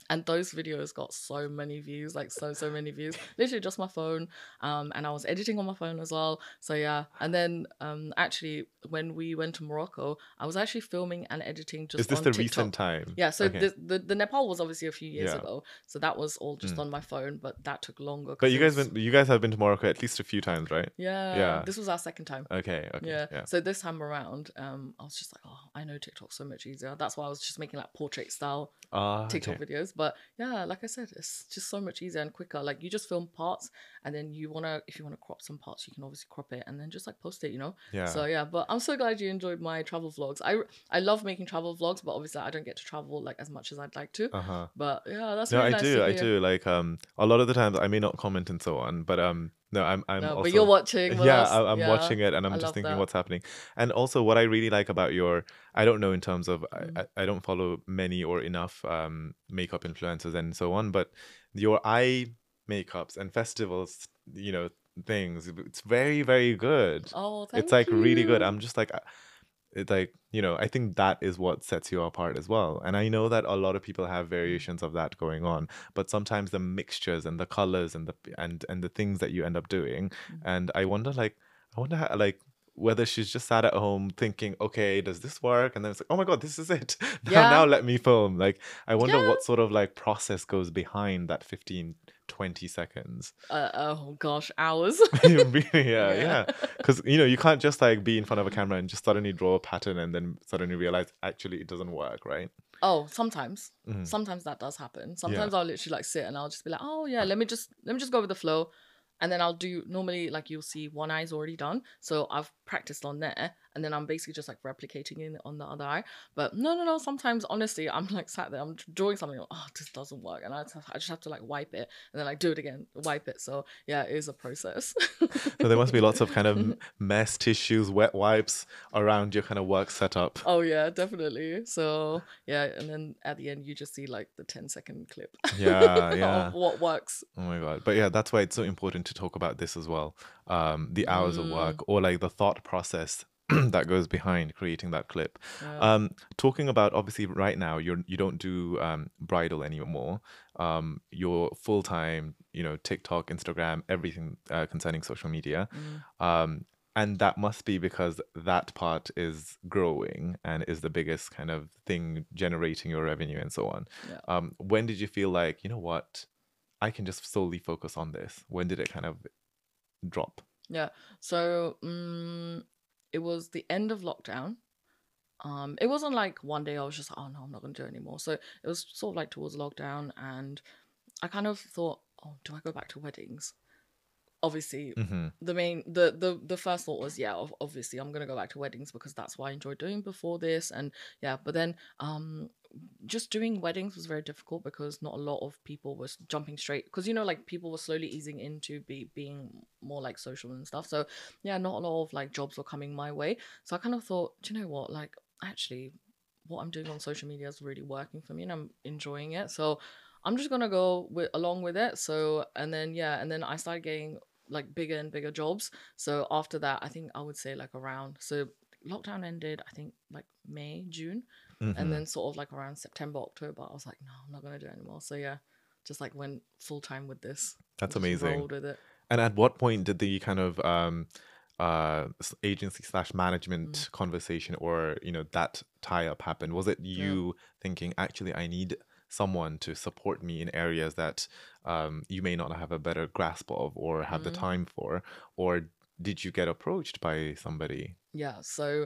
And those videos got so many views, like so, so many views. Literally just my phone. Um, and I was editing on my phone as well. So yeah. And then um, actually, when we went to Morocco, I was actually filming and editing just Is this on the TikTok. recent time? Yeah. So Okay. the, the the Nepal was obviously a few years Yeah. ago. So that was all just Mm. on my phone, but that took longer. 'cause But you it guys was- been you guys have been to Morocco at least a few times, right? Yeah. Yeah. This was our second time. Okay. Okay. Yeah. Yeah. So this time around, um, I was just like, oh, I know TikTok so much easier. That's why I was just making like portrait style Ah, TikTok okay. videos. But yeah, like I said, it's just so much easier and quicker. Like you just film parts, and then you wanna, if you wanna crop some parts, you can obviously crop it and then just like post it, you know. Yeah. So yeah, but I'm so glad you enjoyed my travel vlogs. I I love making travel vlogs, but obviously I don't get to travel like as much as I'd like to. Uh huh. But yeah, that's No, really I nice do. to I hear. do. Like um, a lot of the times I may not comment and so on, but um, no, I'm I'm No, also. but you're watching. With Yeah, us. I, I'm Yeah, watching it and I'm I just love thinking that. what's happening. And also, what I really like about your, I don't know in terms of, Mm. I, I I don't follow many or enough um makeup influencers and so on, but your eye makeups and festivals, you know, things, it's very, very good. Oh, thank It's like really good. you. I'm just like, uh, it's like, you know, I think that is what sets you apart as well. And I know that a lot of people have variations of that going on, but sometimes the mixtures and the colors and the and and the things that you end up doing, Mm. and I wonder like I wonder how, like whether she's just sat at home thinking, okay, does this work? And then it's like, oh my god, this is it. Now, Yeah. now let me film. Like I wonder Yeah. what sort of like process goes behind that fifteen, twenty seconds. Uh, oh gosh, hours. Really, yeah, Yeah. yeah. Because you know you can't just like be in front of a camera and just suddenly draw a pattern and then suddenly realize actually it doesn't work, right? Oh, sometimes. Mhm. Sometimes that does happen. Sometimes I'll literally like sit and I'll just be like, oh yeah, let me just let me just go with the flow. And then I'll do normally like you'll see one eye's already done. So I've practiced on there and then I'm basically just like replicating it on the other eye. But no, no, no. Sometimes honestly, I'm like sat there, I'm drawing something. Oh, this doesn't work, and I just, I just have to like wipe it and then like do it again, wipe it. So yeah, it is a process. So there must be lots of kind of m- mess tissues, wet wipes around your kind of work setup. Oh yeah, definitely. So yeah, and then at the end you just see like the ten second clip. Yeah, yeah. Of what works. Oh my god. But yeah, that's why it's so important to talk about this as well. Um, the hours of Mm. work or like the thought process that goes behind creating that clip. Yeah. Um, talking about obviously right now you're you don't do um bridal anymore. Um, you're full time, you know, TikTok, Instagram, everything uh, concerning social media. Mm. Um, and that must be because that part is growing and is the biggest kind of thing generating your revenue and so on. Yeah. Um, when did you feel like, you know what, I can just solely focus on this? When did it kind of drop? Yeah. So um, it was the end of lockdown. Um, it wasn't like one day I was just like, oh no, I'm not gonna do it anymore. So it was sort of like towards lockdown, and I kind of thought, oh, do I go back to weddings? Obviously, Mm-hmm. the main the the the first thought was, yeah, ob- obviously I'm gonna go back to weddings because that's what I enjoyed doing before this, and yeah. But then um, just doing weddings was very difficult because not a lot of people was jumping straight, because you know like people were slowly easing into be being more like social and stuff. So yeah, not a lot of like jobs were coming my way. So I kind of thought, do you know what, like actually what I'm doing on social media is really working for me and I'm enjoying it. So I'm just gonna go with along with it. So and then yeah, and then I started getting like bigger and bigger jobs. So after that, I think I would say like around, so lockdown ended I think like May, June, Mm-hmm. and then sort of like around September, October, I was like, no, I'm not gonna do it anymore. So yeah, just like went full time with this. That's Just amazing. rolled with it. And at what point did the kind of um, uh, s- agency slash management Mm. conversation or, you know, that tie up happen? Was it Yeah. you thinking, actually, I need someone to support me in areas that um, you may not have a better grasp of or have the Mm. time for? Or did you get approached by somebody? Yeah. So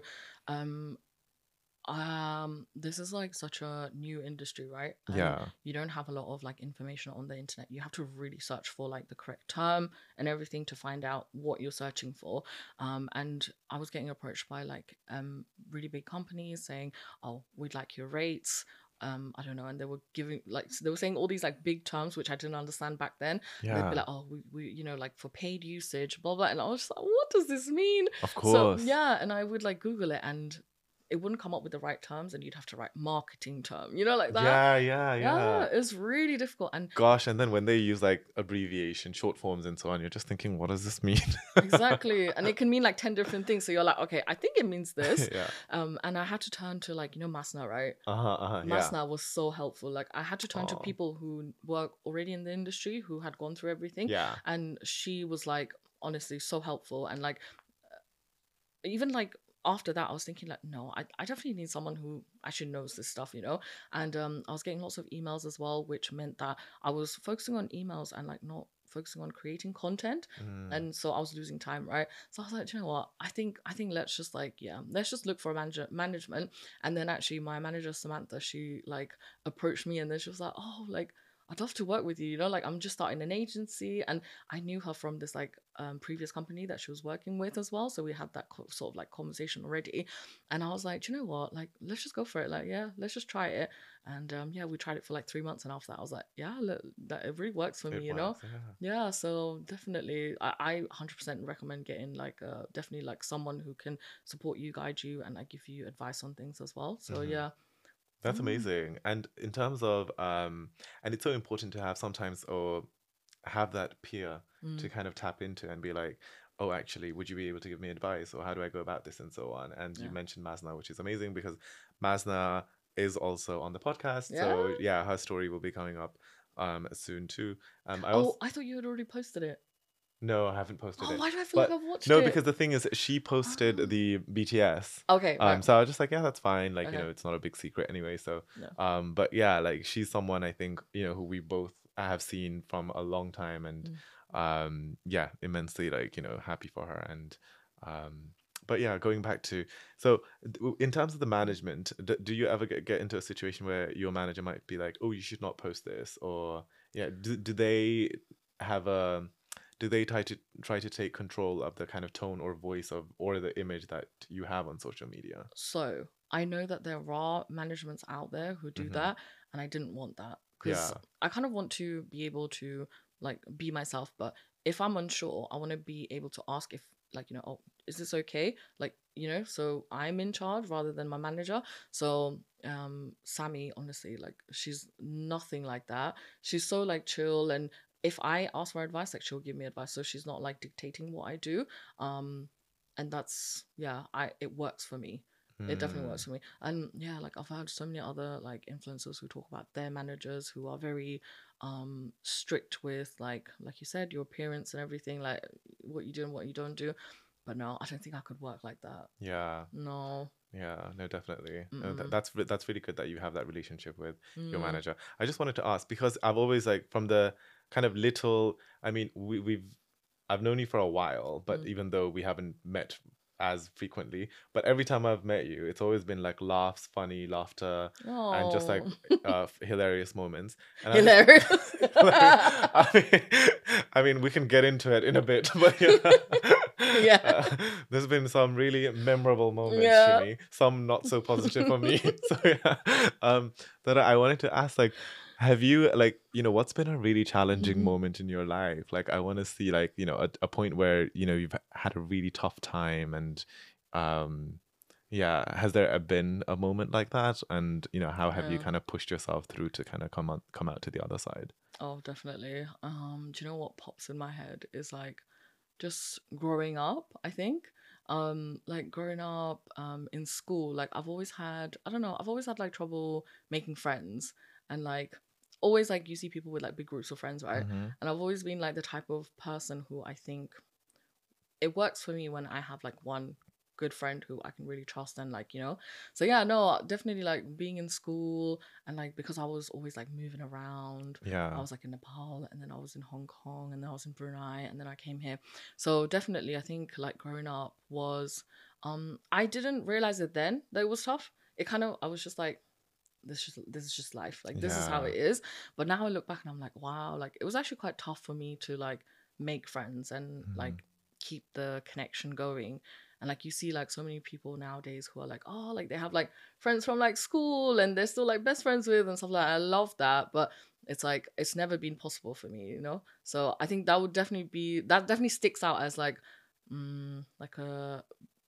um um this is like such a new industry, right? And Yeah. you don't have a lot of like information on the internet. You have to really search for like the correct term and everything to find out what you're searching for. Um and I was getting approached by like um really big companies saying, oh, we'd like your rates. um I don't know, and they were giving like, so they were saying all these like big terms which I didn't understand back then. And they'd Yeah. be like, oh, we, we you know, like for paid usage, blah blah, and I was just like, what does this mean? Of So course. yeah, and I would like Google it, and it wouldn't come up with the right terms, and you'd have to write marketing term, you know, like that. Yeah, yeah, Yeah, yeah. it's really difficult. And Gosh, and then when they use like abbreviation, short forms, and so on, you're just thinking, what does this mean? exactly, and it can mean like ten different things. So you're like, okay, I think it means this. Yeah. Um, and I had to turn to like, you know, Masna, right? Uh huh. Uh huh. Yeah. Masna was so helpful. Like I had to turn to Aw. people who were already in the industry, who had gone through everything. Yeah. And she was like, honestly, so helpful. And like, even like after that, I was thinking like, no, I, I definitely need someone who actually knows this stuff, you know. And um, I was getting lots of emails as well, which meant that I was focusing on emails and like not focusing on creating content. Mm. And so I was losing time, right? So I was like, do you know what? I think I think let's just like, yeah, let's just look for a manager management. And then actually my manager Samantha, she like approached me, and then she was like, oh, like I'd love to work with you, you know, like I'm just starting an agency. And I knew her from this like um, previous company that she was working with as well. So we had that co- sort of like conversation already. And I was like, do you know what? Like, let's just go for it. Like, yeah, let's just try it. And um, yeah, we tried it for like three months. And after that, I was like, yeah, look, that it really works for It me, you know? works, yeah. Yeah. So definitely, I, I one hundred percent recommend getting like uh, definitely like someone who can support you, guide you, and like give you advice on things as well. So Mhm. yeah. That's Mm. amazing. And in terms of um and it's so important to have sometimes or have that peer to Mm. kind of tap into and be like, oh, actually, would you be able to give me advice, or how do I go about this, and so on. And you Yeah. mentioned Masna, which is amazing because Masna is also on the podcast. Yeah. So yeah, her story will be coming up um soon too. Um I Oh, also I thought you had already posted it. no, I haven't posted Oh, it. why do I feel But like I've watched no, it? because the thing is, she posted Ah. the B T S. Okay, Um, right. so I was just like, yeah, that's fine. Like, you Okay. know, it's not a big secret anyway. So, No. um, but yeah, like she's someone I think, you know, who we both have seen from a long time, and Mm. um, yeah, immensely like, you know, happy for her. And um, but yeah, going back to so d- in terms of the management, d- do you ever get, get into a situation where your manager might be like, oh, you should not post this, or yeah, do, do they have a do they try to try to take control of the kind of tone or voice of or the image that you have on social media? So I know that there are managements out there who do Mhm. that, and I didn't want that because Yeah. I kind of want to be able to like be myself. But if I'm unsure, I want to be able to ask if like you know, oh, is this okay? Like you know, so I'm in charge rather than my manager. So um, Sammy, honestly, like she's nothing like that. She's so like chill, and if I ask for advice, like she'll give me advice. So she's not like dictating what I do. Um, and that's yeah, I it works for me. It definitely Mm. works for me. And yeah, like I've heard so many other like influencers who talk about their managers who are very um strict with like like you said, your appearance and everything, like what you do and what you don't do. But no, I don't think I could work like that. Yeah. No. Yeah, no, definitely. No, that, Mm-mm. that's re- that's really good that you have that relationship with your Mm. manager. I just wanted to ask because I've always like from the kind of little. I mean, we we've I've known you for a while, but Mm. even though we haven't met as frequently, but every time I've met you, it's always been like laughs, funny laughter, and just like Oh. uh, f- hilarious moments. And I just, Hilarious. I mean, I mean, we can get into it in a bit, but yeah. Yeah. Uh, there's been some really memorable moments, Yeah. Shimi, some not so positive for me. So yeah, um, that I wanted to ask, like, have you like, you know, what's been a really challenging Mhm. moment in your life? Like, I want to see like, you know, a, a point where you know you've had a really tough time, and um, yeah, has there been a moment like that? And you know, how have you Yeah. kind of pushed yourself through to kind of come out come out to the other side? Oh, definitely. Um, do you know what pops in my head is like just growing up, I think. Um, like growing up um in school, like I've always had, I don't know, I've always had like trouble making friends, and like always like you see people with like big groups of friends, right? Mhm. And I've always been like the type of person who I think it works for me when I have like one good friend who I can really trust, and like, you know. So yeah, no, definitely like being in school, and like because I was always like moving around. I Yeah. was like in Nepal, and then I was in Hong Kong, and then I was in Brunei, and then I came here. So definitely I think like growing up was um I didn't realize it then that it was tough. It kind of I was just like this is this is just life. Like this is how Yeah. it is. But now I look back and I'm like, wow, like it was actually quite tough for me to like make friends and Mhm. like keep the connection going. And like you see like so many people nowadays who are like, oh, like they have like friends from like school and they're still like best friends with and stuff like that. I love that. But it's like it's never been possible for me, you know? So I think that would definitely be that definitely sticks out as like mm, like a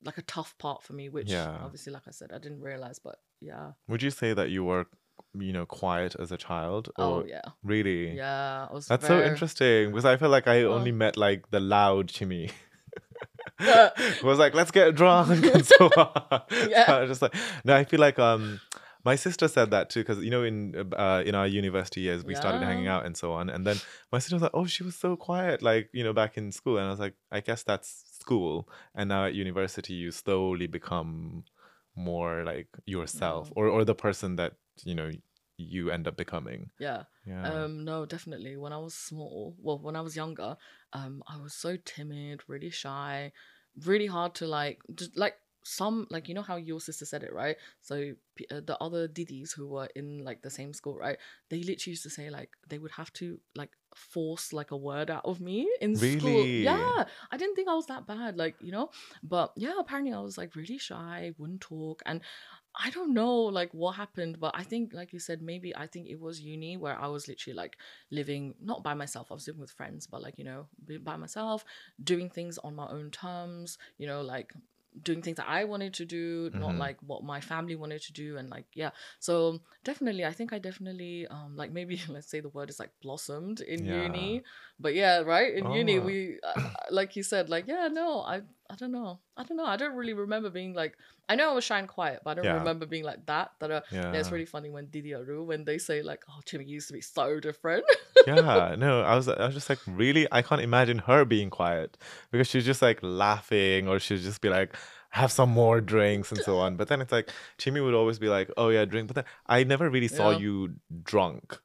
like a tough part for me, which Yeah. obviously, like I said, I didn't realize. But yeah. Would you say that you were, you know, quiet as a child? Oh Or yeah. really? Yeah. I was That's so very. interesting because I feel like I Oh. only met like the loud Chimmy. Yeah. Who was like, let's get drunk and so on. Yeah. So I was just like, no, I feel like um, my sister said that too because you know in uh, in our university years we started hanging Yeah. out and so on, and then my sister was like, oh, she was so quiet, like you know back in school, and I was like, I guess that's school, and now at university you slowly become more like yourself Yeah. or or the person that you know you end up becoming. Yeah. Yeah. Um, no, definitely. When I was small, well, when I was younger, um, I was so timid, really shy, really hard to like, just like some, like, you know how your sister said it, right? So p- uh, the other didis who were in like the same school, right? They literally used to say like they would have to like force like a word out of me in school. Really? Yeah, I didn't think I was that bad, like, you know, but yeah, apparently I was like really shy, wouldn't talk, and I don't know like what happened, but I think like you said, maybe I think it was uni where I was literally like living not by myself. I was living with friends, but like, you know, be- by myself, doing things on my own terms, you know, like doing things that I wanted to do, not Mhm. like what my family wanted to do, and like yeah. So definitely, I think I definitely um like maybe let's say the word is like blossomed in Yeah. uni, but yeah, right in uni Oh. we uh, like you said, like yeah, no, I I don't know, I don't know, I don't really remember being like. I know I was shy and quiet, but I don't Yeah. remember being like that. That uh, yeah, it's Yeah. really funny when Didi Aru when they say like, "Oh, Chimmy used to be so different." Yeah, no, I was I was just like, really? I can't imagine her being quiet because she's just like laughing or she'd just be like, have some more drinks and so on. But then it's like Chimi would always be like, oh yeah, drink. But then I never really saw Yeah. you drunk.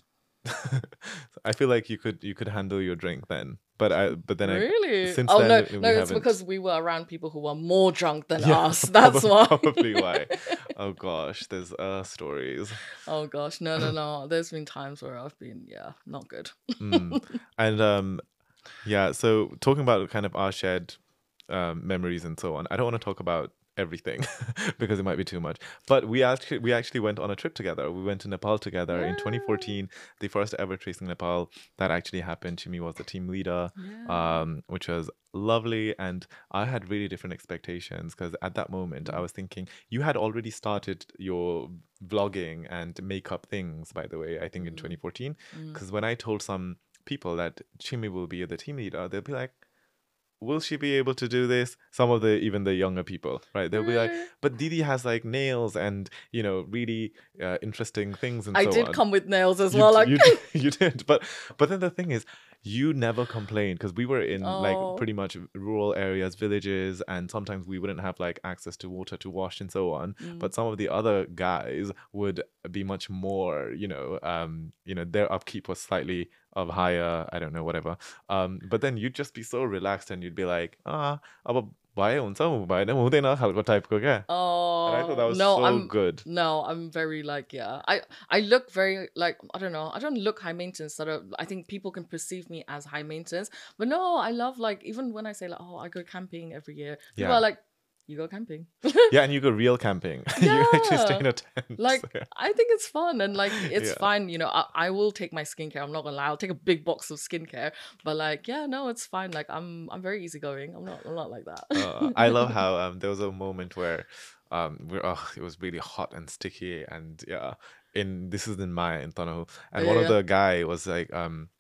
So I feel like you could you could handle your drink then. But I but then I Really? since Oh then no, we no, it's haven't. because we were around people who were more drunk than Yeah, us. That's prob- why. probably why. Oh gosh, there's uh stories. Oh gosh, no, no, no. There's been times where I've been, yeah, not good. Mm. And um yeah, so talking about kind of our shared um, memories and so on. I don't want to talk about everything because it might be too much. But we actually we actually went on a trip together. We went to Nepal together in twenty fourteen, the first ever Tracing Nepal that actually happened. Chimi was the team leader, Yeah. um, which was lovely. And I had really different expectations because at that moment I was thinking you had already started your vlogging and makeup things, by the way, I think in Mm. twenty fourteen. Mm. Because when I told some people that Chimi will be the team leader, they'll be like, will she be able to do this? Some of the even the younger people, right? They'll be like, Really? but Didi has like nails and you know really uh, interesting things and I so did on. come with nails as You, well. d- Like, you, d- you did, but but then the thing is, you never complained because we were in like oh, pretty much rural areas, villages, and sometimes we wouldn't have like access to water to wash and so on. mm. But some of the other guys would be much more, you know, um, you know, their upkeep was slightly of higher, I don't know, whatever. Um, but then you'd just be so relaxed and you'd be like, ah, अब भए हुन्छ भएन हुँदैन खालको टाइपको क्या. And I thought that Oh was no, so I'm good. no, I'm very like yeah. I I look very like I don't know. I don't look high maintenance. Sort of. I think people can perceive me as high maintenance, but no, I love like even when I say like oh I go camping every year, people Yeah. are like you go camping. Yeah, and you go real camping. You actually stay Yeah. in a tent. Like Yeah. I think it's fun and like it's Yeah. fine. You know, I, I will take my skincare. I'm not gonna lie. I'll take a big box of skincare, but like yeah, no, it's fine. Like I'm I'm very easygoing. I'm not I'm not like that. Uh, I love how um, there was a moment where um, we're, oh, it was really hot and sticky, and yeah, in this is in Maya in Tanahu, and one Yeah, of yeah. the guy was like, um,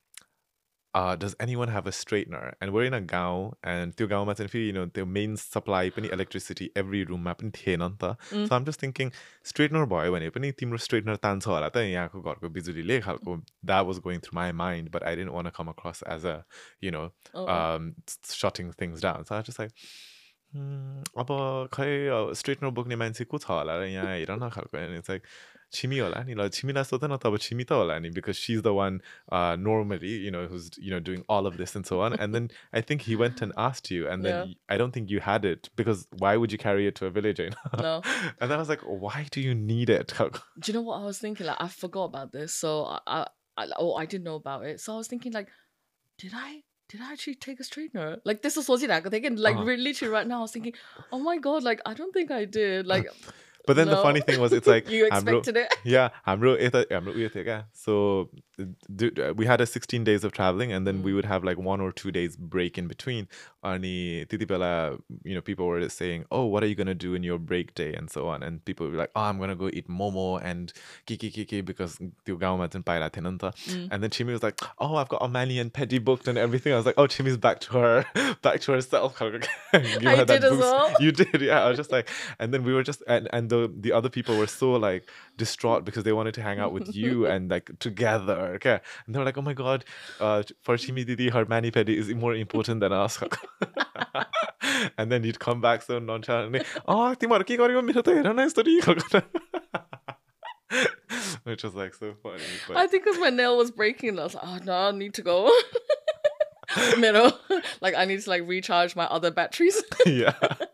uh, does anyone have a straightener? And we're in a gaon, and त्यो गाउँमा चाहिँ फेरि, you know, the main supply पनि electricity every room मा पनि थिएन नि त. Mm. So I'm just thinking straightener भयो भने पनि तिम्रो straightener तान्छ होला त यहाँको घरको बिजुलीले खालको. That was going through my mind, but I didn't want to come across as a, you know, Oh, um, s- shutting things down. So I was just like, Hmm, अब खै स्ट्रेटनर बोक्ने मान्छे को छ होला र यहाँ हेर न खालको. And it's like छिमी होला नि, ल छिमीलाई सोध न त अब छिमी त होला नि, because she's the one uh, normally, you know, who's, you know, doing all of this and so on. And then I think he went and asked you, and then Yeah. y- I don't think you had it, because why would you carry it to a village? You know? No. And I was like, why do you need it? Do you know what I was thinking? Like I forgot about this, so I, I, I oh I didn't know about it. So I was thinking like, did I did I actually take a straightener? Like this was what I thinking like Uh-huh. really literally right now. I was thinking, oh my god, like I don't think I did. Like But then the No. funny thing was, it's like You I'm ro- expected it. yeah, I'm real. I'm real. So d- we had a sixteen days of traveling, and then we Mm. would have like one or two days break in between. Ani Titipela, you know, people were saying, "Oh, what are you gonna do in your break day?" and so on. And people would be like, "Oh, I'm gonna go eat momo and kiki kiki because त्यो गाउँमा चाहिँ पाइला थिएन नि त." Mm. And then Chimi was like, "Oh, I've got Omani and Petty booked and everything." I was like, "Oh, Chimi's back to her, back to herself." Give I her that did as boost. well. You did, yeah. I was just like, and then we were just, and and the the other people were so like distraught because they wanted to hang out with you and like together. Okay, and they were like, "Oh my god, uh, for Chimi Didi, her mani pedi is more important than us." And then you'd come back so nonchalantly. Oh, तिमीहरु के गर्यो मेरो त हेर न यस्तो which was like so funny. But I think because my nail was breaking, I was like, oh no, I need to go. You know, like I need to like recharge my other batteries. yeah.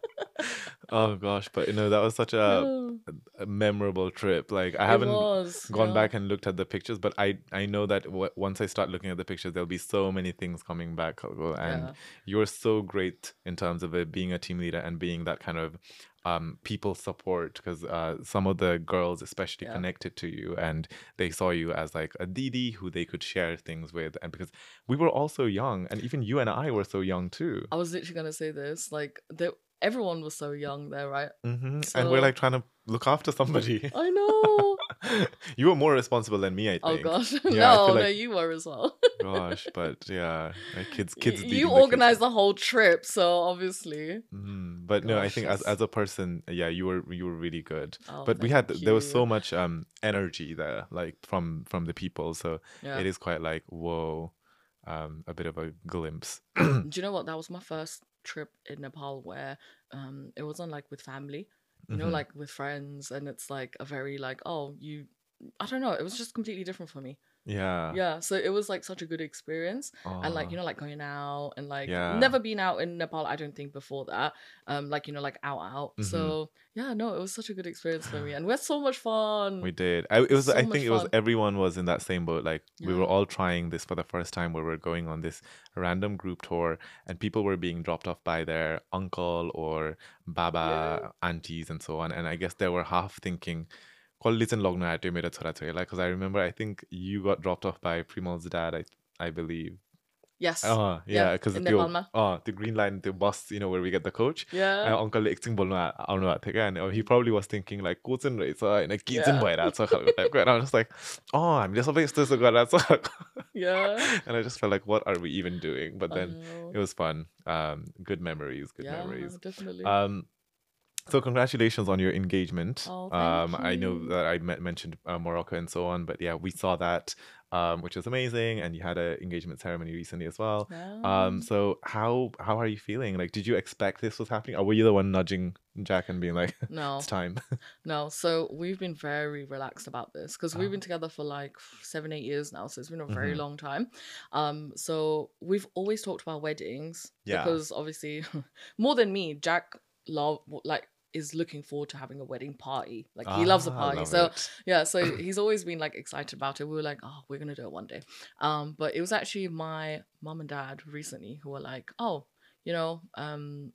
Oh gosh, but you know that was such a, Oh, a memorable trip. Like I it haven't was, gone yeah. back and looked at the pictures, but I I know that w- once I start looking at the pictures, there'll be so many things coming back, Kalgo, and Yeah. you're so great in terms of it being a team leader and being that kind of um people support, because uh some of the girls especially Yeah. connected to you and they saw you as like a Didi who they could share things with, and because we were all so young, and even you and I were so young too. I was literally gonna say this, like there, everyone was so young there, right? hmm and we're So- like trying to look after somebody. I know. You were more responsible than me, I Oh think. gosh, Yeah, I no, feel no, like- you were as well. Gosh, but yeah, like kids, kids. Y- leading you the kids. organized the whole trip, so obviously. Mhm. But no, I Gosh, think as that's- as a person, yeah, you were you were really good. Oh, but we had thank there was you. so much um energy there, like from from the people. So Yeah. it is quite like whoa, um, a bit of a glimpse. Do you know what? That was my first trip in Nepal where um it wasn't like with family, you know, Mhm. like with friends, and it's like a very like, oh, you, I don't know, it was just completely different for me. Yeah. Yeah, so it was like such a good experience, and like, you Aw. know, like going out and like Yeah. never been out in Nepal, I don't think, before that, um like, you know, like out out. Mhm. So yeah, no, it was such a good experience for me, and we had so much fun. We did. I, it was. So I much think it was. fun. Everyone was in that same boat. Like we were Yeah. all trying this for the first time, where we're going on this random group tour, and people were being dropped off by their uncle or baba, aunties, and so on. And I guess they were half thinking, "Quality and logna at मेरो छोरा छोरी." Like, because I remember, I think you got dropped off by Primal's dad. I I believe. Yes. Oh yeah, Yeah, because in the Nepalma. oh the green line, the bus, you know, where we get the coach. Yeah. Uncle एकछिन बोल्नु आ- आउनु भएको थियो क्या, and he probably was thinking like को चाहिँ रहेछ होइन के चाहिँ Yeah. भइरहेछ खालको टाइपको, and I was just like, oh, हामीले सबै यस्तो यस्तो गरिरहेछ. Yeah. And I just felt like, what are we even doing? But I then know. it was fun. Um, good memories, good Yeah, memories. definitely. Um, so congratulations on your engagement. Oh, thank um, I know you. that I me- mentioned uh, Morocco and so on, but yeah, we saw that, um, which was amazing. And you had an engagement ceremony recently as well. Yeah. Um, so how how are you feeling? Like, did you expect this was happening, or were you the one nudging Jack and being like, No, "It's time"? no. So we've been very relaxed about this because we've Oh. been together for like seven, eight years now. So it's been a very Mhm. long time. Um, so we've always talked about weddings Yeah. because obviously, more than me, Jack love like is looking forward to having a wedding party. Like he loves a Ah, party. love So it. yeah, so he's always been like excited about it. We were like, oh, we're gonna do it one day. Um, but it was actually my mom and dad recently who were like, oh, you know, um,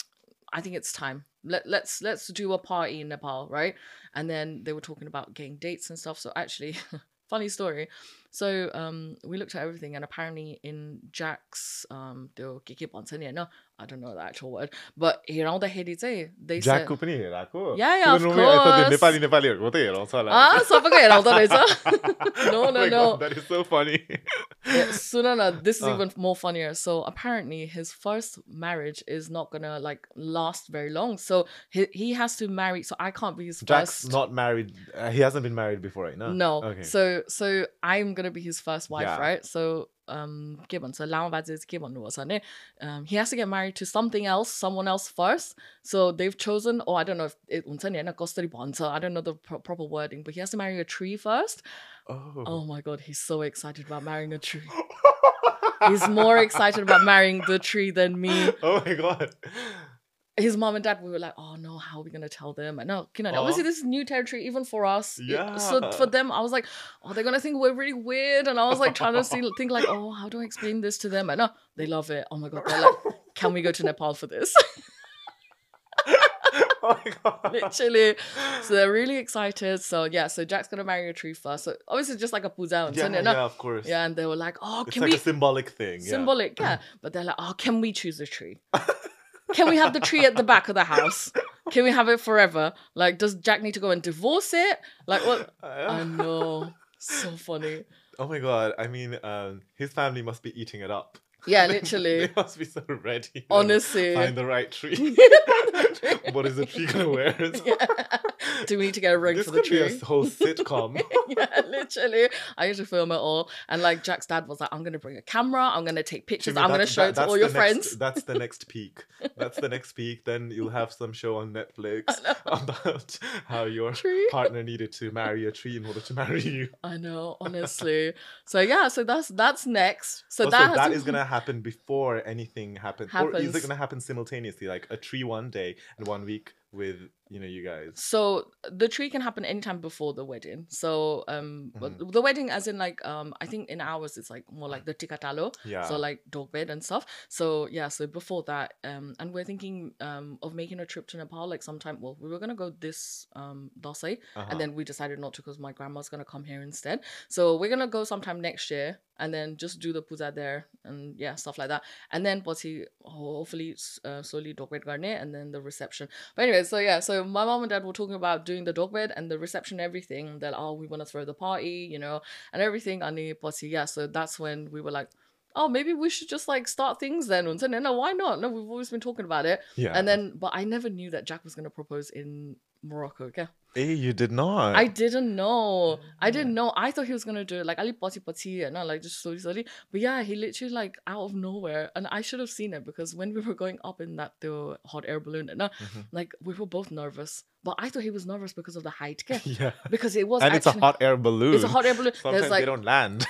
I think it's time. Let let's let's do a party in Nepal, right? And then they were talking about getting dates and stuff. So actually, funny story. So um, we looked at everything, and apparently in Jack's um, the kiki pansani, no, I don't know the actual word, but around the head, they Jack said, को पनि हेराको? Yeah, yeah, of Kiन normally I thought the course. Nepali नेपालीहरूको त हेराउँछ होला. ah, सबैको हेराउँदो रहेछ. No, Oh no, my no. God, that is so funny. Yeah, so no, no, this is Uh. even more funnier. So apparently his first marriage is not gonna like last very long. So he he has to marry. So I can't be his Jack's first. not married. Uh, he hasn't been married before, right? No. No. Okay. So so I'm gonna be his first wife, Yeah. right? So um के भन्छ लामा बाजे के भन्नुभएको छ भने um he has to get married to something else, someone else first. So they've chosen, or I don't know if it हुन्छ नि हैन कसरी भन्छ, I don't know the pro- proper wording, but he has to marry a tree first. oh. Oh my god, he's so excited about marrying a tree. He's more excited about marrying the tree than me. Oh my God. His mom and dad, we were like, oh no, how are we gonna tell them? And no, you know, obviously Aw. this is new territory even for us. It- Yeah. So for them, I was like, oh, they're gonna think we're really weird. And I was like trying to see, think like, oh, how do I explain this to them? And no, they love it. Oh my god, they're like, can we go to Nepal for this? Oh my god. Literally. So they're really excited. So yeah, so Jack's gonna marry a tree first. So obviously just like a puja. Yeah, so, yeah, of course. yeah, and they were like, oh, It's can like we a symbolic thing. Yeah. symbolic, yeah. But they're like, oh, can we choose a tree? Can we have the tree at the back of the house? Can we have it forever? Like, does Jack need to go and divorce it? Like, what? I know. So funny. Oh my god. I mean, um, his family must be eating it up. Yeah, They literally. must be so ready. to Honestly. Find the right tree. What is the tree gonna wear? Yeah. Do we need to get a ring This for the could be tree? a whole sitcom. Yeah, literally. I used to film it all. And like Jack's dad was like, I'm gonna bring a camera, I'm gonna take pictures, Jimmy, I'm gonna that- show that- it to that's all your the next- friends. That's the next peak. That's the next peak. Then you'll have some show on Netflix about how your Tree. partner needed to marry a tree in order to marry you. I know, honestly. So yeah, so that's that's next. So Also, that, that has is gonna happen before anything happens. Or is Happens. it gonna happen simultaneously? Like a tree one day and one week with, you know, you guys. So the tree can happen anytime before the wedding. So um but the wedding as in like um I think in ours it's like more like the tikatalo. Yeah. So like dog bed and stuff. So yeah, so before that, um and we're thinking um of making a trip to Nepal like sometime. Well, we were gonna go this um Dasai, Uh-huh. and then we decided not to because my grandma's gonna come here instead. So we're gonna go sometime next year and then just do the puja there and yeah, stuff like that. And then what's he hopefully uh, slowly dog bed garne and then the reception. But anyway, so yeah, so my mom and dad were talking about doing the dog bed and the reception and everything. That oh, we want to throw the party, you know, and everything. And yeah, so that's when we were like, oh, maybe we should just like start things then. And so, no, why not? No, we've always been talking about it. Yeah. And then, but I never knew that Jack was gonna propose in Morocco. Okay. Hey, you did not. I didn't know. I didn't know. I thought he was gonna do it like Ali Pati Pati and not like just slowly, slowly. But yeah, he literally like out of nowhere, and I should have seen it because when we were going up in that the hot air balloon, no, like we were both nervous. But I thought he was nervous because of the height, okay? Yeah. Because it was And it's a actually- hot air balloon. It's a hot air balloon. Sometimes There's like they don't land.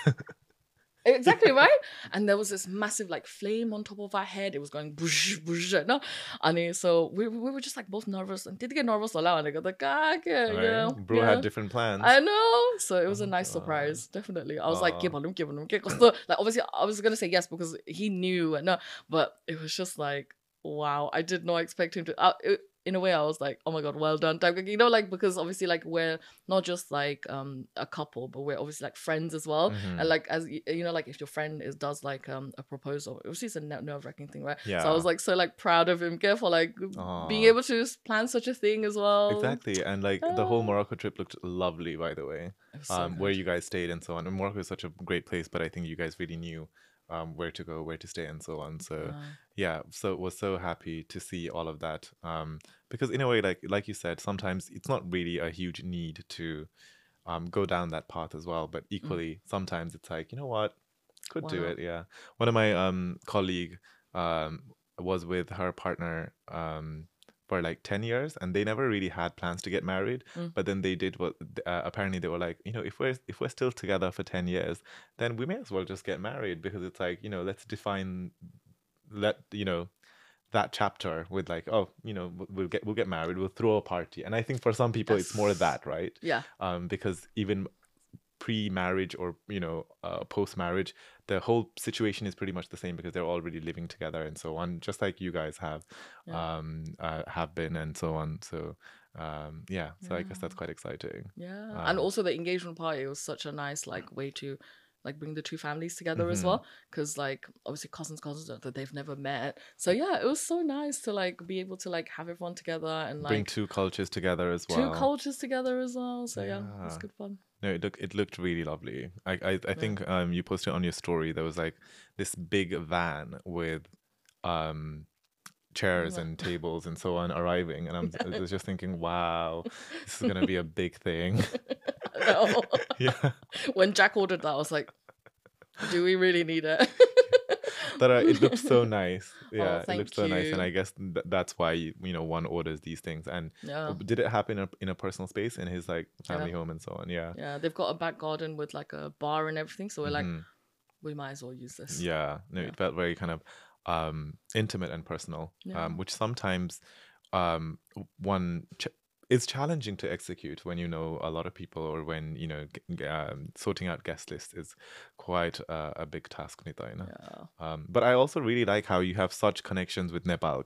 exactly right. And there was this massive like flame on top of our head. It was going bush bush, no, and so we we were just like both nervous and did get nervous a lot. And I got like ah, yeah, Right? yeah, Bro yeah. had different plans. I know. So it was Oh a my nice God. surprise. Definitely. I was like, Aw. give him, give him, give him. So, like, obviously, I was gonna say yes because he knew, and no, but it was just like, wow, I did not expect him to. Uh, it, in a way, I was like, oh my god, well done, type. You know, like because obviously, like we're not just like um a couple, but we're obviously like friends as well. Mhm. And like as y- you know, like if your friend is does like um a proposal, obviously it's a nerve wracking thing, right? So Yeah. I was like so like proud of him, for like Aw. being able to plan such a thing as well. Exactly. And like the whole Ah. Morocco trip looked lovely, by the way. It was so Um, where good. you guys stayed and so on. And Morocco is such a great place, but I think you guys really knew um where to go, where to stay, and so on. So Uh, yeah, so was so happy to see all of that. Um, because in a way, like like you said, sometimes it's not really a huge need to um go down that path as well. But equally, sometimes it's like, you know what, could Why do not? it. Yeah. One of my um colleague um was with her partner um for like ten years, and they never really had plans to get married. Mm. But then they did what uh, apparently they were like, you know, if we're if we're still together for ten years, then we may as well just get married, because it's like, you know, let's define let you know that chapter with like, oh, you know, w- we'll get we'll get married, we'll throw a party. And I think for some people it's more Yes. that, right? yeah. Um, because even pre-marriage or, you know, uh, post-marriage, the whole situation is pretty much the same because they're already living together and so on, just like you guys have Yeah. um uh, have been and so on. So um yeah, so I guess that's quite exciting. Yeah, Um, and also the engagement party was such a nice like way to like bring the two families together as Mhm. well, because like obviously cousins cousins that they've never met. So yeah, it was so nice to like be able to like have everyone together and Bring like two cultures together as two well. cultures together as well. So yeah, it was Yeah. good fun. No, it looked it looked really lovely. I I, I think um you posted on your story there was like this big van with um chairs Yeah. and tables and so on arriving, and I'm I was just thinking, wow, this is gonna be a big thing. No. Yeah, When Jack ordered that, I was like, do we really need it? but uh, it looked so nice. Yeah, it thank looked so nice, and you. I guess th- that's why you know one orders these things. And Yeah. did it happen in a, in a personal space in his like family Yeah. home and so on? Yeah. Yeah, they've got a back garden with like a bar and everything. So we're like, Mhm. we might as well use this. Yeah, no, Yeah. it felt very kind of um intimate and personal, Yeah. um, which sometimes um w- one ch- is challenging to execute when you know a lot of people, or when you know g- g- um, sorting out guest lists is quite uh, a big task, Nita, you know? Yeah. Um, but I also really like how you have such connections with Nepal. Ka.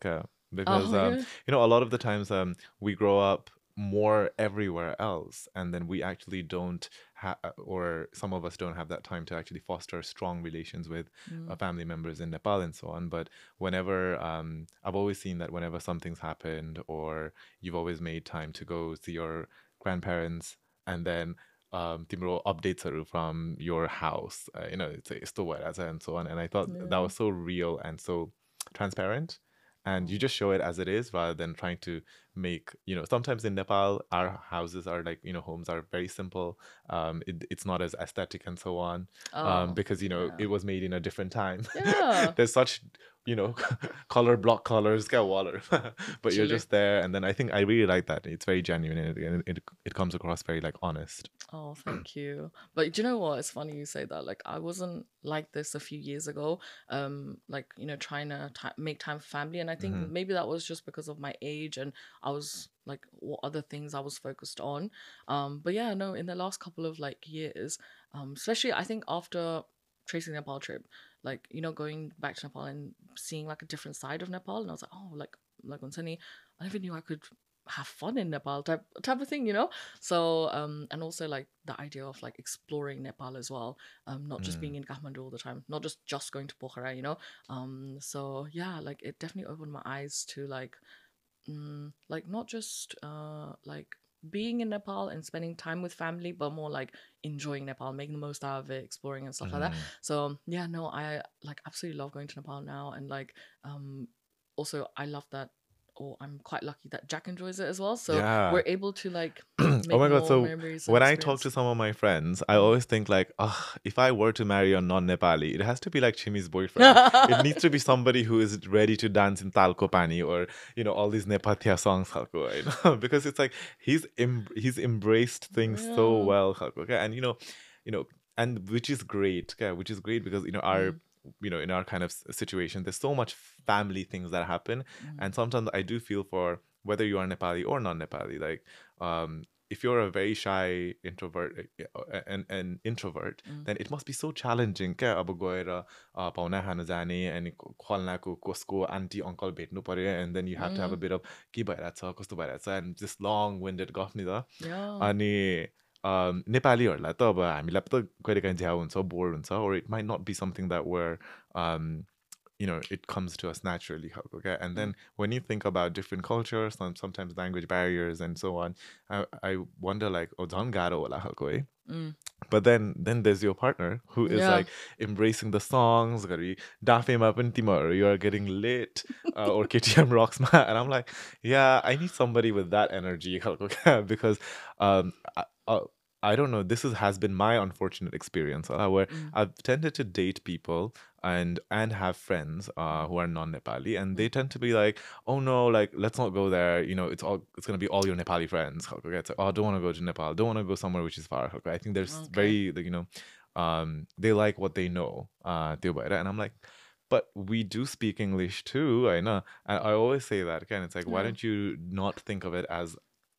because Oh um, yeah. you know, a lot of the times um, we grow up more everywhere else, and then we actually don't have, or some of us don't have that time to actually foster strong relations with uh, Mm. family members in Nepal and so on. But whenever um, I've always seen that whenever something's happened, or you've always made time to go see your grandparents, and then um, तिम्रो updates from your house, uh, you know, it's यस्तो भइरहेछ and so on. And I thought that Yeah. was so real and so transparent. And you Oh. just show it as it is rather than trying to make, you know, sometimes in Nepal, our houses are like, you know, homes are very simple. Um, it, it's not as aesthetic and so on, um, Oh. because, you know, Yeah. it was made in a different time. Yeah. There's such, you know, color block colors, get water, but you're Chile. just there. And then I think I really like that. It's very genuine and it, and it, it comes across very like honest. Oh, thank you. But do you know what? It's funny you say that. Like, I wasn't like this a few years ago. Um, like you know, trying to ti make time for family, and I think Mhm. maybe that was just because of my age, and I was like, what other things I was focused on. Um, but yeah, no, in the last couple of like years, um, especially I think after tracing the Nepal trip, like you know, going back to Nepal and seeing like a different side of Nepal, and I was like, oh, like like on Sunny, I never knew I could have fun in Nepal type type of thing, you know. So um and also like the idea of like exploring Nepal as well, um not just being Mm. in Kathmandu all the time, not just just going to Pokhara, you know. Um so yeah, like it definitely opened my eyes to like mm, like not just uh like being in Nepal and spending time with family, but more like enjoying Nepal, making the most out of it, exploring and stuff like that. Mm. So yeah, no, I like absolutely love going to Nepal now, and like um also I love that, or I'm quite lucky that Jack enjoys it as well. So Yeah. we're able to like Oh make my God. more So memories and when I talk experience. to some of my friends, I Mm. always think like, oh, if I were to marry a non-Nepali, it has to be like Chimi's boyfriend. It needs to be somebody who is ready to dance in Talko Pani or, you know, all these Nepathia songs, khalko, you know? Because it's like he's em- he's embraced things so Yeah. well, khalko, okay? And you know, you know, and which is great, okay? Which is great because you know our Mm. you know in our kind of s- situation, there's so much family things that happen, Mm. and sometimes I do feel for whether you are Nepali or non-Nepali, like um if you're a very shy introvert uh, and an introvert, Mm. then it must be so challenging क्या अब गएर uh, पाहुना खान जाने अनि खल्नाको कसको aunty uncle भेट्नु पर्यो, and then you have to have a Mm. bit of के भइरहेछ कस्तो भइरहेछ and just long winded गफ नि त. Yeah. अनि um, नेपालीहरूलाई त अब हामीलाई त कहिलेकाहीँ झ्याउ हुन्छ, बोर हुन्छ, or it might not be something that we're um, you know, it comes to us naturally. Okay? And then when you think about different cultures, some, sometimes language barriers and so on, I, I wonder like, oh, झन् गाह्रो होला खालको है. Mm. But then then there's your partner who is Yeah. like embracing the songs, dafema पनि तिमीहरू, you are getting lit, uh, or K T M rocks ma, and I'm like, yeah, I need somebody with that energy खालको क्या, because um I, I, I don't know, this is, has been my unfortunate experience uh, where Mm. I've tended to date people and and have friends uh, who are non-Nepali, and they tend to be like, oh no, like let's not go there, you know, it's all it's gonna be all your Nepali friends. Okay, it's like, oh, don't want to go to Nepal, don't want to go somewhere which is far. Okay, I think there's Okay. very like, you know, um, they like what they know. Uh, त्यो भएर, and I'm like, but we do speak English too, I know. And I always say that again. It's like, why Yeah. don't you not think of it as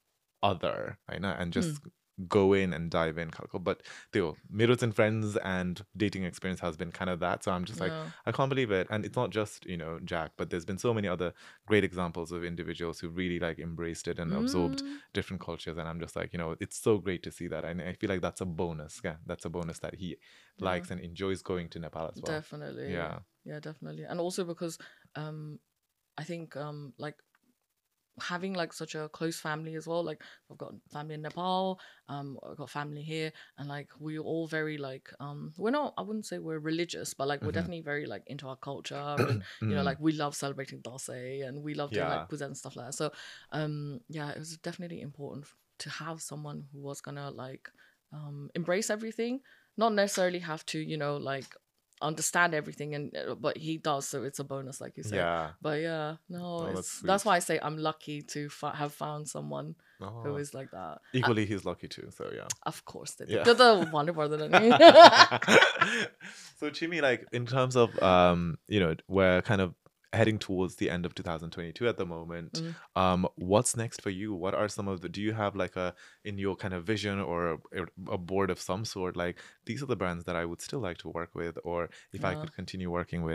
other, I know, and just go in and dive in. Khalko. But त्यो मेरो चाहिँ friends and dating experience has been kind of that. So I'm just like, Yeah. I can't believe it. And it's not just, you know, Jack, but there's been so many other great examples of individuals who really like embraced it and absorbed Mm. different cultures. And I'm just like, you know, it's so great to see that. And I feel like that's a bonus. Yeah, that's a bonus that he Yeah. likes and enjoys going to Nepal as well. Definitely. Yeah. Yeah, definitely. And also because um I think um like having like such a close family as well, like I've got family in Nepal, um I've got family here, and like we're all very like um we're not, I wouldn't say we're religious, but like we're Mhm. definitely very like into our culture, and you know, Mm. like we love celebrating Dasai and we love doing Yeah. like puja and stuff like that. So um yeah, it was definitely important f- to have someone who was gonna like um embrace everything, not necessarily have to, you know, like understand everything, and uh, but he does, so it's a bonus, like you say. Yeah. But yeah, no, Oh, that's it's that's sweet. why I say I'm lucky to f- have found someone who Oh. is like that. Uh, Equally, he's lucky too. So yeah. of course, they Yeah. do. The wonder more than any. So Chimi, like in terms of um, you know, we're kind of heading towards the end of two thousand twenty-two at the moment. Mm. Um, what's next for you? What are some of the, do you have like a, in your kind of vision or a, a board of some sort, like these are the brands that I would still like to work with, or if I Yeah. could continue working with,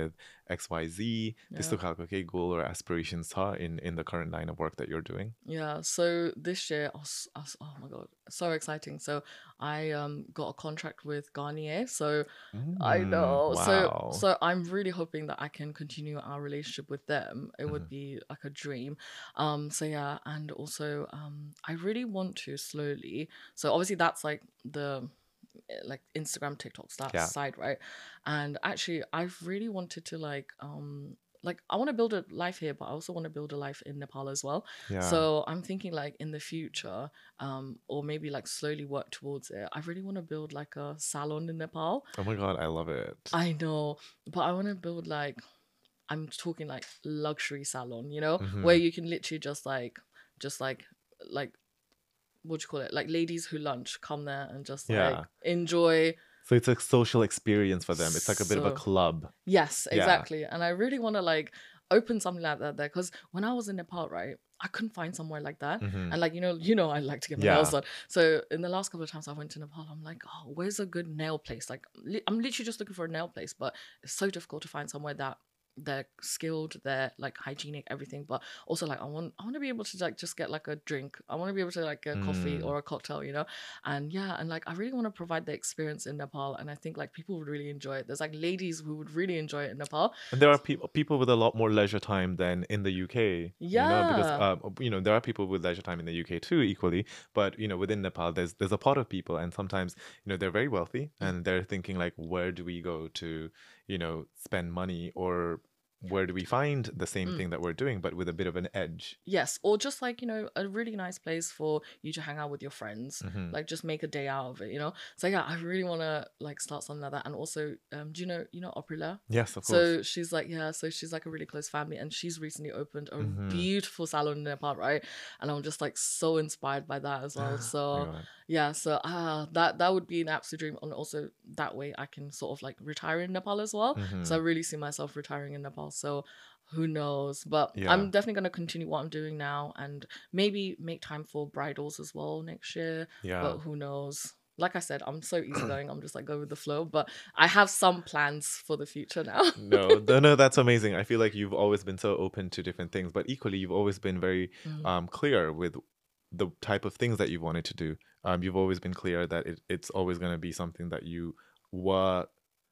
X Y Z. This Yeah. to okay goal or aspirations ha in in the current line of work that you're doing. Yeah, so this year, I was, I was- oh my god, so exciting. So I um got a contract with Garnier. So I Mm, know. So wow. so I'm really hoping that I can continue our relationship with them. It would Mhm. be like a dream. Um so yeah, and also um I really want to slowly. So obviously that's like the eh, like Instagram, TikToks, that Yeah. side, right? And actually I've really wanted to like um like I want to build a life here, but I also want to build a life in Nepal as well. Yeah. So I'm thinking like in the future, um, or maybe like slowly work towards it. I really want to build like a salon in Nepal. Oh my God, I love it. I know, but I want to build like, I'm talking like luxury salon, you know, Mhm. where you can literally just like, just like, like, what do you call it? Like ladies who lunch come there and just like Yeah. enjoy. So it's a social experience for them. It's like a bit of a So- club. Yes, Yeah. exactly. And I really want to like open something like that there because when I was in Nepal, right, I couldn't find somewhere like that. Mhm. And like you know, you know, I like to get my Yeah. nails done. So in the last couple of times I went to Nepal, I'm like, oh, where's a good nail place? Like li- I'm literally just looking for a nail place, but it's so difficult to find somewhere that they're skilled, they're like hygienic, everything. But also like I want, I want to be able to like just get like a drink. I want to be able to like get coffee Mm. or a cocktail, you know. And yeah, and like I really want to provide the experience in Nepal, and I think like people would really enjoy it. There's like ladies who would really enjoy it in Nepal. And there are people people with a lot more leisure time than in the U K. You know, because Yeah. um, you know, there are people with leisure time in the U K too, equally. But you know, within Nepal, there's there's a pot of people, and sometimes you know they're very wealthy, and they're thinking like, where do we go to, you know, spend money, or where do we find the same Mm. thing that we're doing, but with a bit of an edge? Yes, or just like you know, a really nice place for you to hang out with your friends. Mhm. Like just make a day out of it, you know. So yeah, I really want to like start something like that. And also, um, do you know you know Aprila? Yes, of course. So she's like, yeah, so she's like a really close family, and she's recently opened a Mhm. beautiful salon in Nepal, right? And I'm just like so inspired by that as well. Oh my So God. yeah, so ah, that that would be an absolute dream, and also that way I can sort of like retire in Nepal as well. Mhm. So I really see myself retiring in Nepal. So who knows? But Yeah. I'm definitely going to continue what I'm doing now, and maybe make time for bridals as well next year. Yeah. But who knows? Like I said, I'm so easygoing. I'm just like go with the flow. But I have some plans for the future now. No, no, no, that's amazing. I feel like you've always been so open to different things, but equally, you've always been very Mm. um, clear with the type of things that you've wanted to do. Um, you've always been clear that it, it's always going to be something that you were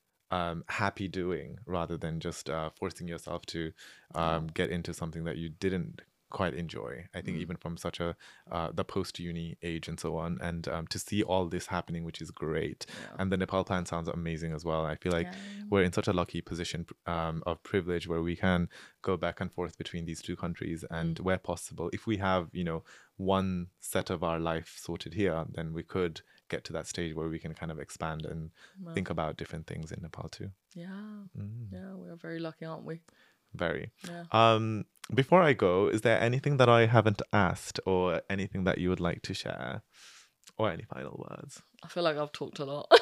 um, happy doing rather than just uh, forcing yourself to um, get into something that you didn't quite enjoy. I think Mm. even from such a uh, the post uni age and so on, and um, to see all this happening, which is great. Yeah. And the Nepal plan sounds amazing as well. I feel like Yeah. we're in such a lucky position um, of privilege where we can go back and forth between these two countries, and where possible, if we have you know one set of our life sorted here, then we could get to that stage where we can kind of expand and Well, think about different things in Nepal too. yeah. Mm, Yeah. We are very lucky, aren't we? very. Yeah. Um, before I go, is there anything that I haven't asked, or anything that you would like to share, or any final words? I feel like I've talked a lot.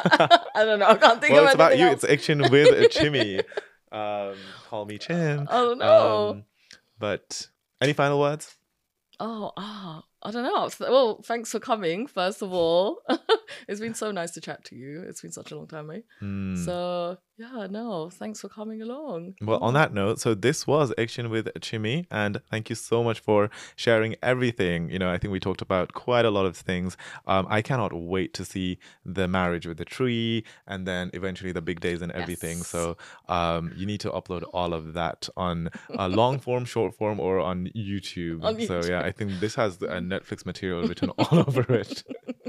I don't know. I can't think Well, of it's about anything you. else. It's action with Chimmy. Um, call me Chim. I don't know. Um, but any final words? Oh, ah, I don't know. Th- Well, thanks for coming, first of all. It's been so nice to chat to you. It's been such a long time, mate. Hmm. So, yeah, no, thanks for coming along. Well, on that note, so this was Action with Chimmy, and thank you so much for sharing everything. You know, I think we talked about quite a lot of things. Um, I cannot wait to see the marriage with the tree, and then eventually the big days and everything. Yes. So um, you need to upload all of that on uh, long form, short form, or on YouTube. On So yeah, YouTube. I think this has a Netflix material written all over it.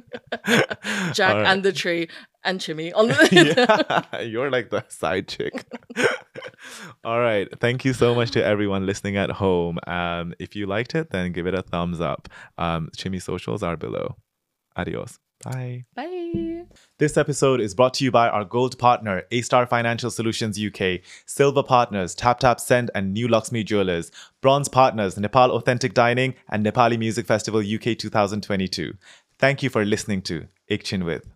Jack All right. and the tree and Chimmy on the. Yeah, you're like the side chick. All right. Thank you so much to everyone listening at home. Um, if you liked it, then give it a thumbs up. Um, Chimmy socials are below. Adios. Bye. Bye. This episode is brought to you by our gold partner, A-Star Financial Solutions U K, silver partners, Tap Tap Send and New Luxmi Jewelers, bronze partners, Nepal Authentic Dining and Nepali Music Festival U K twenty twenty-two. Thank you for listening to Action with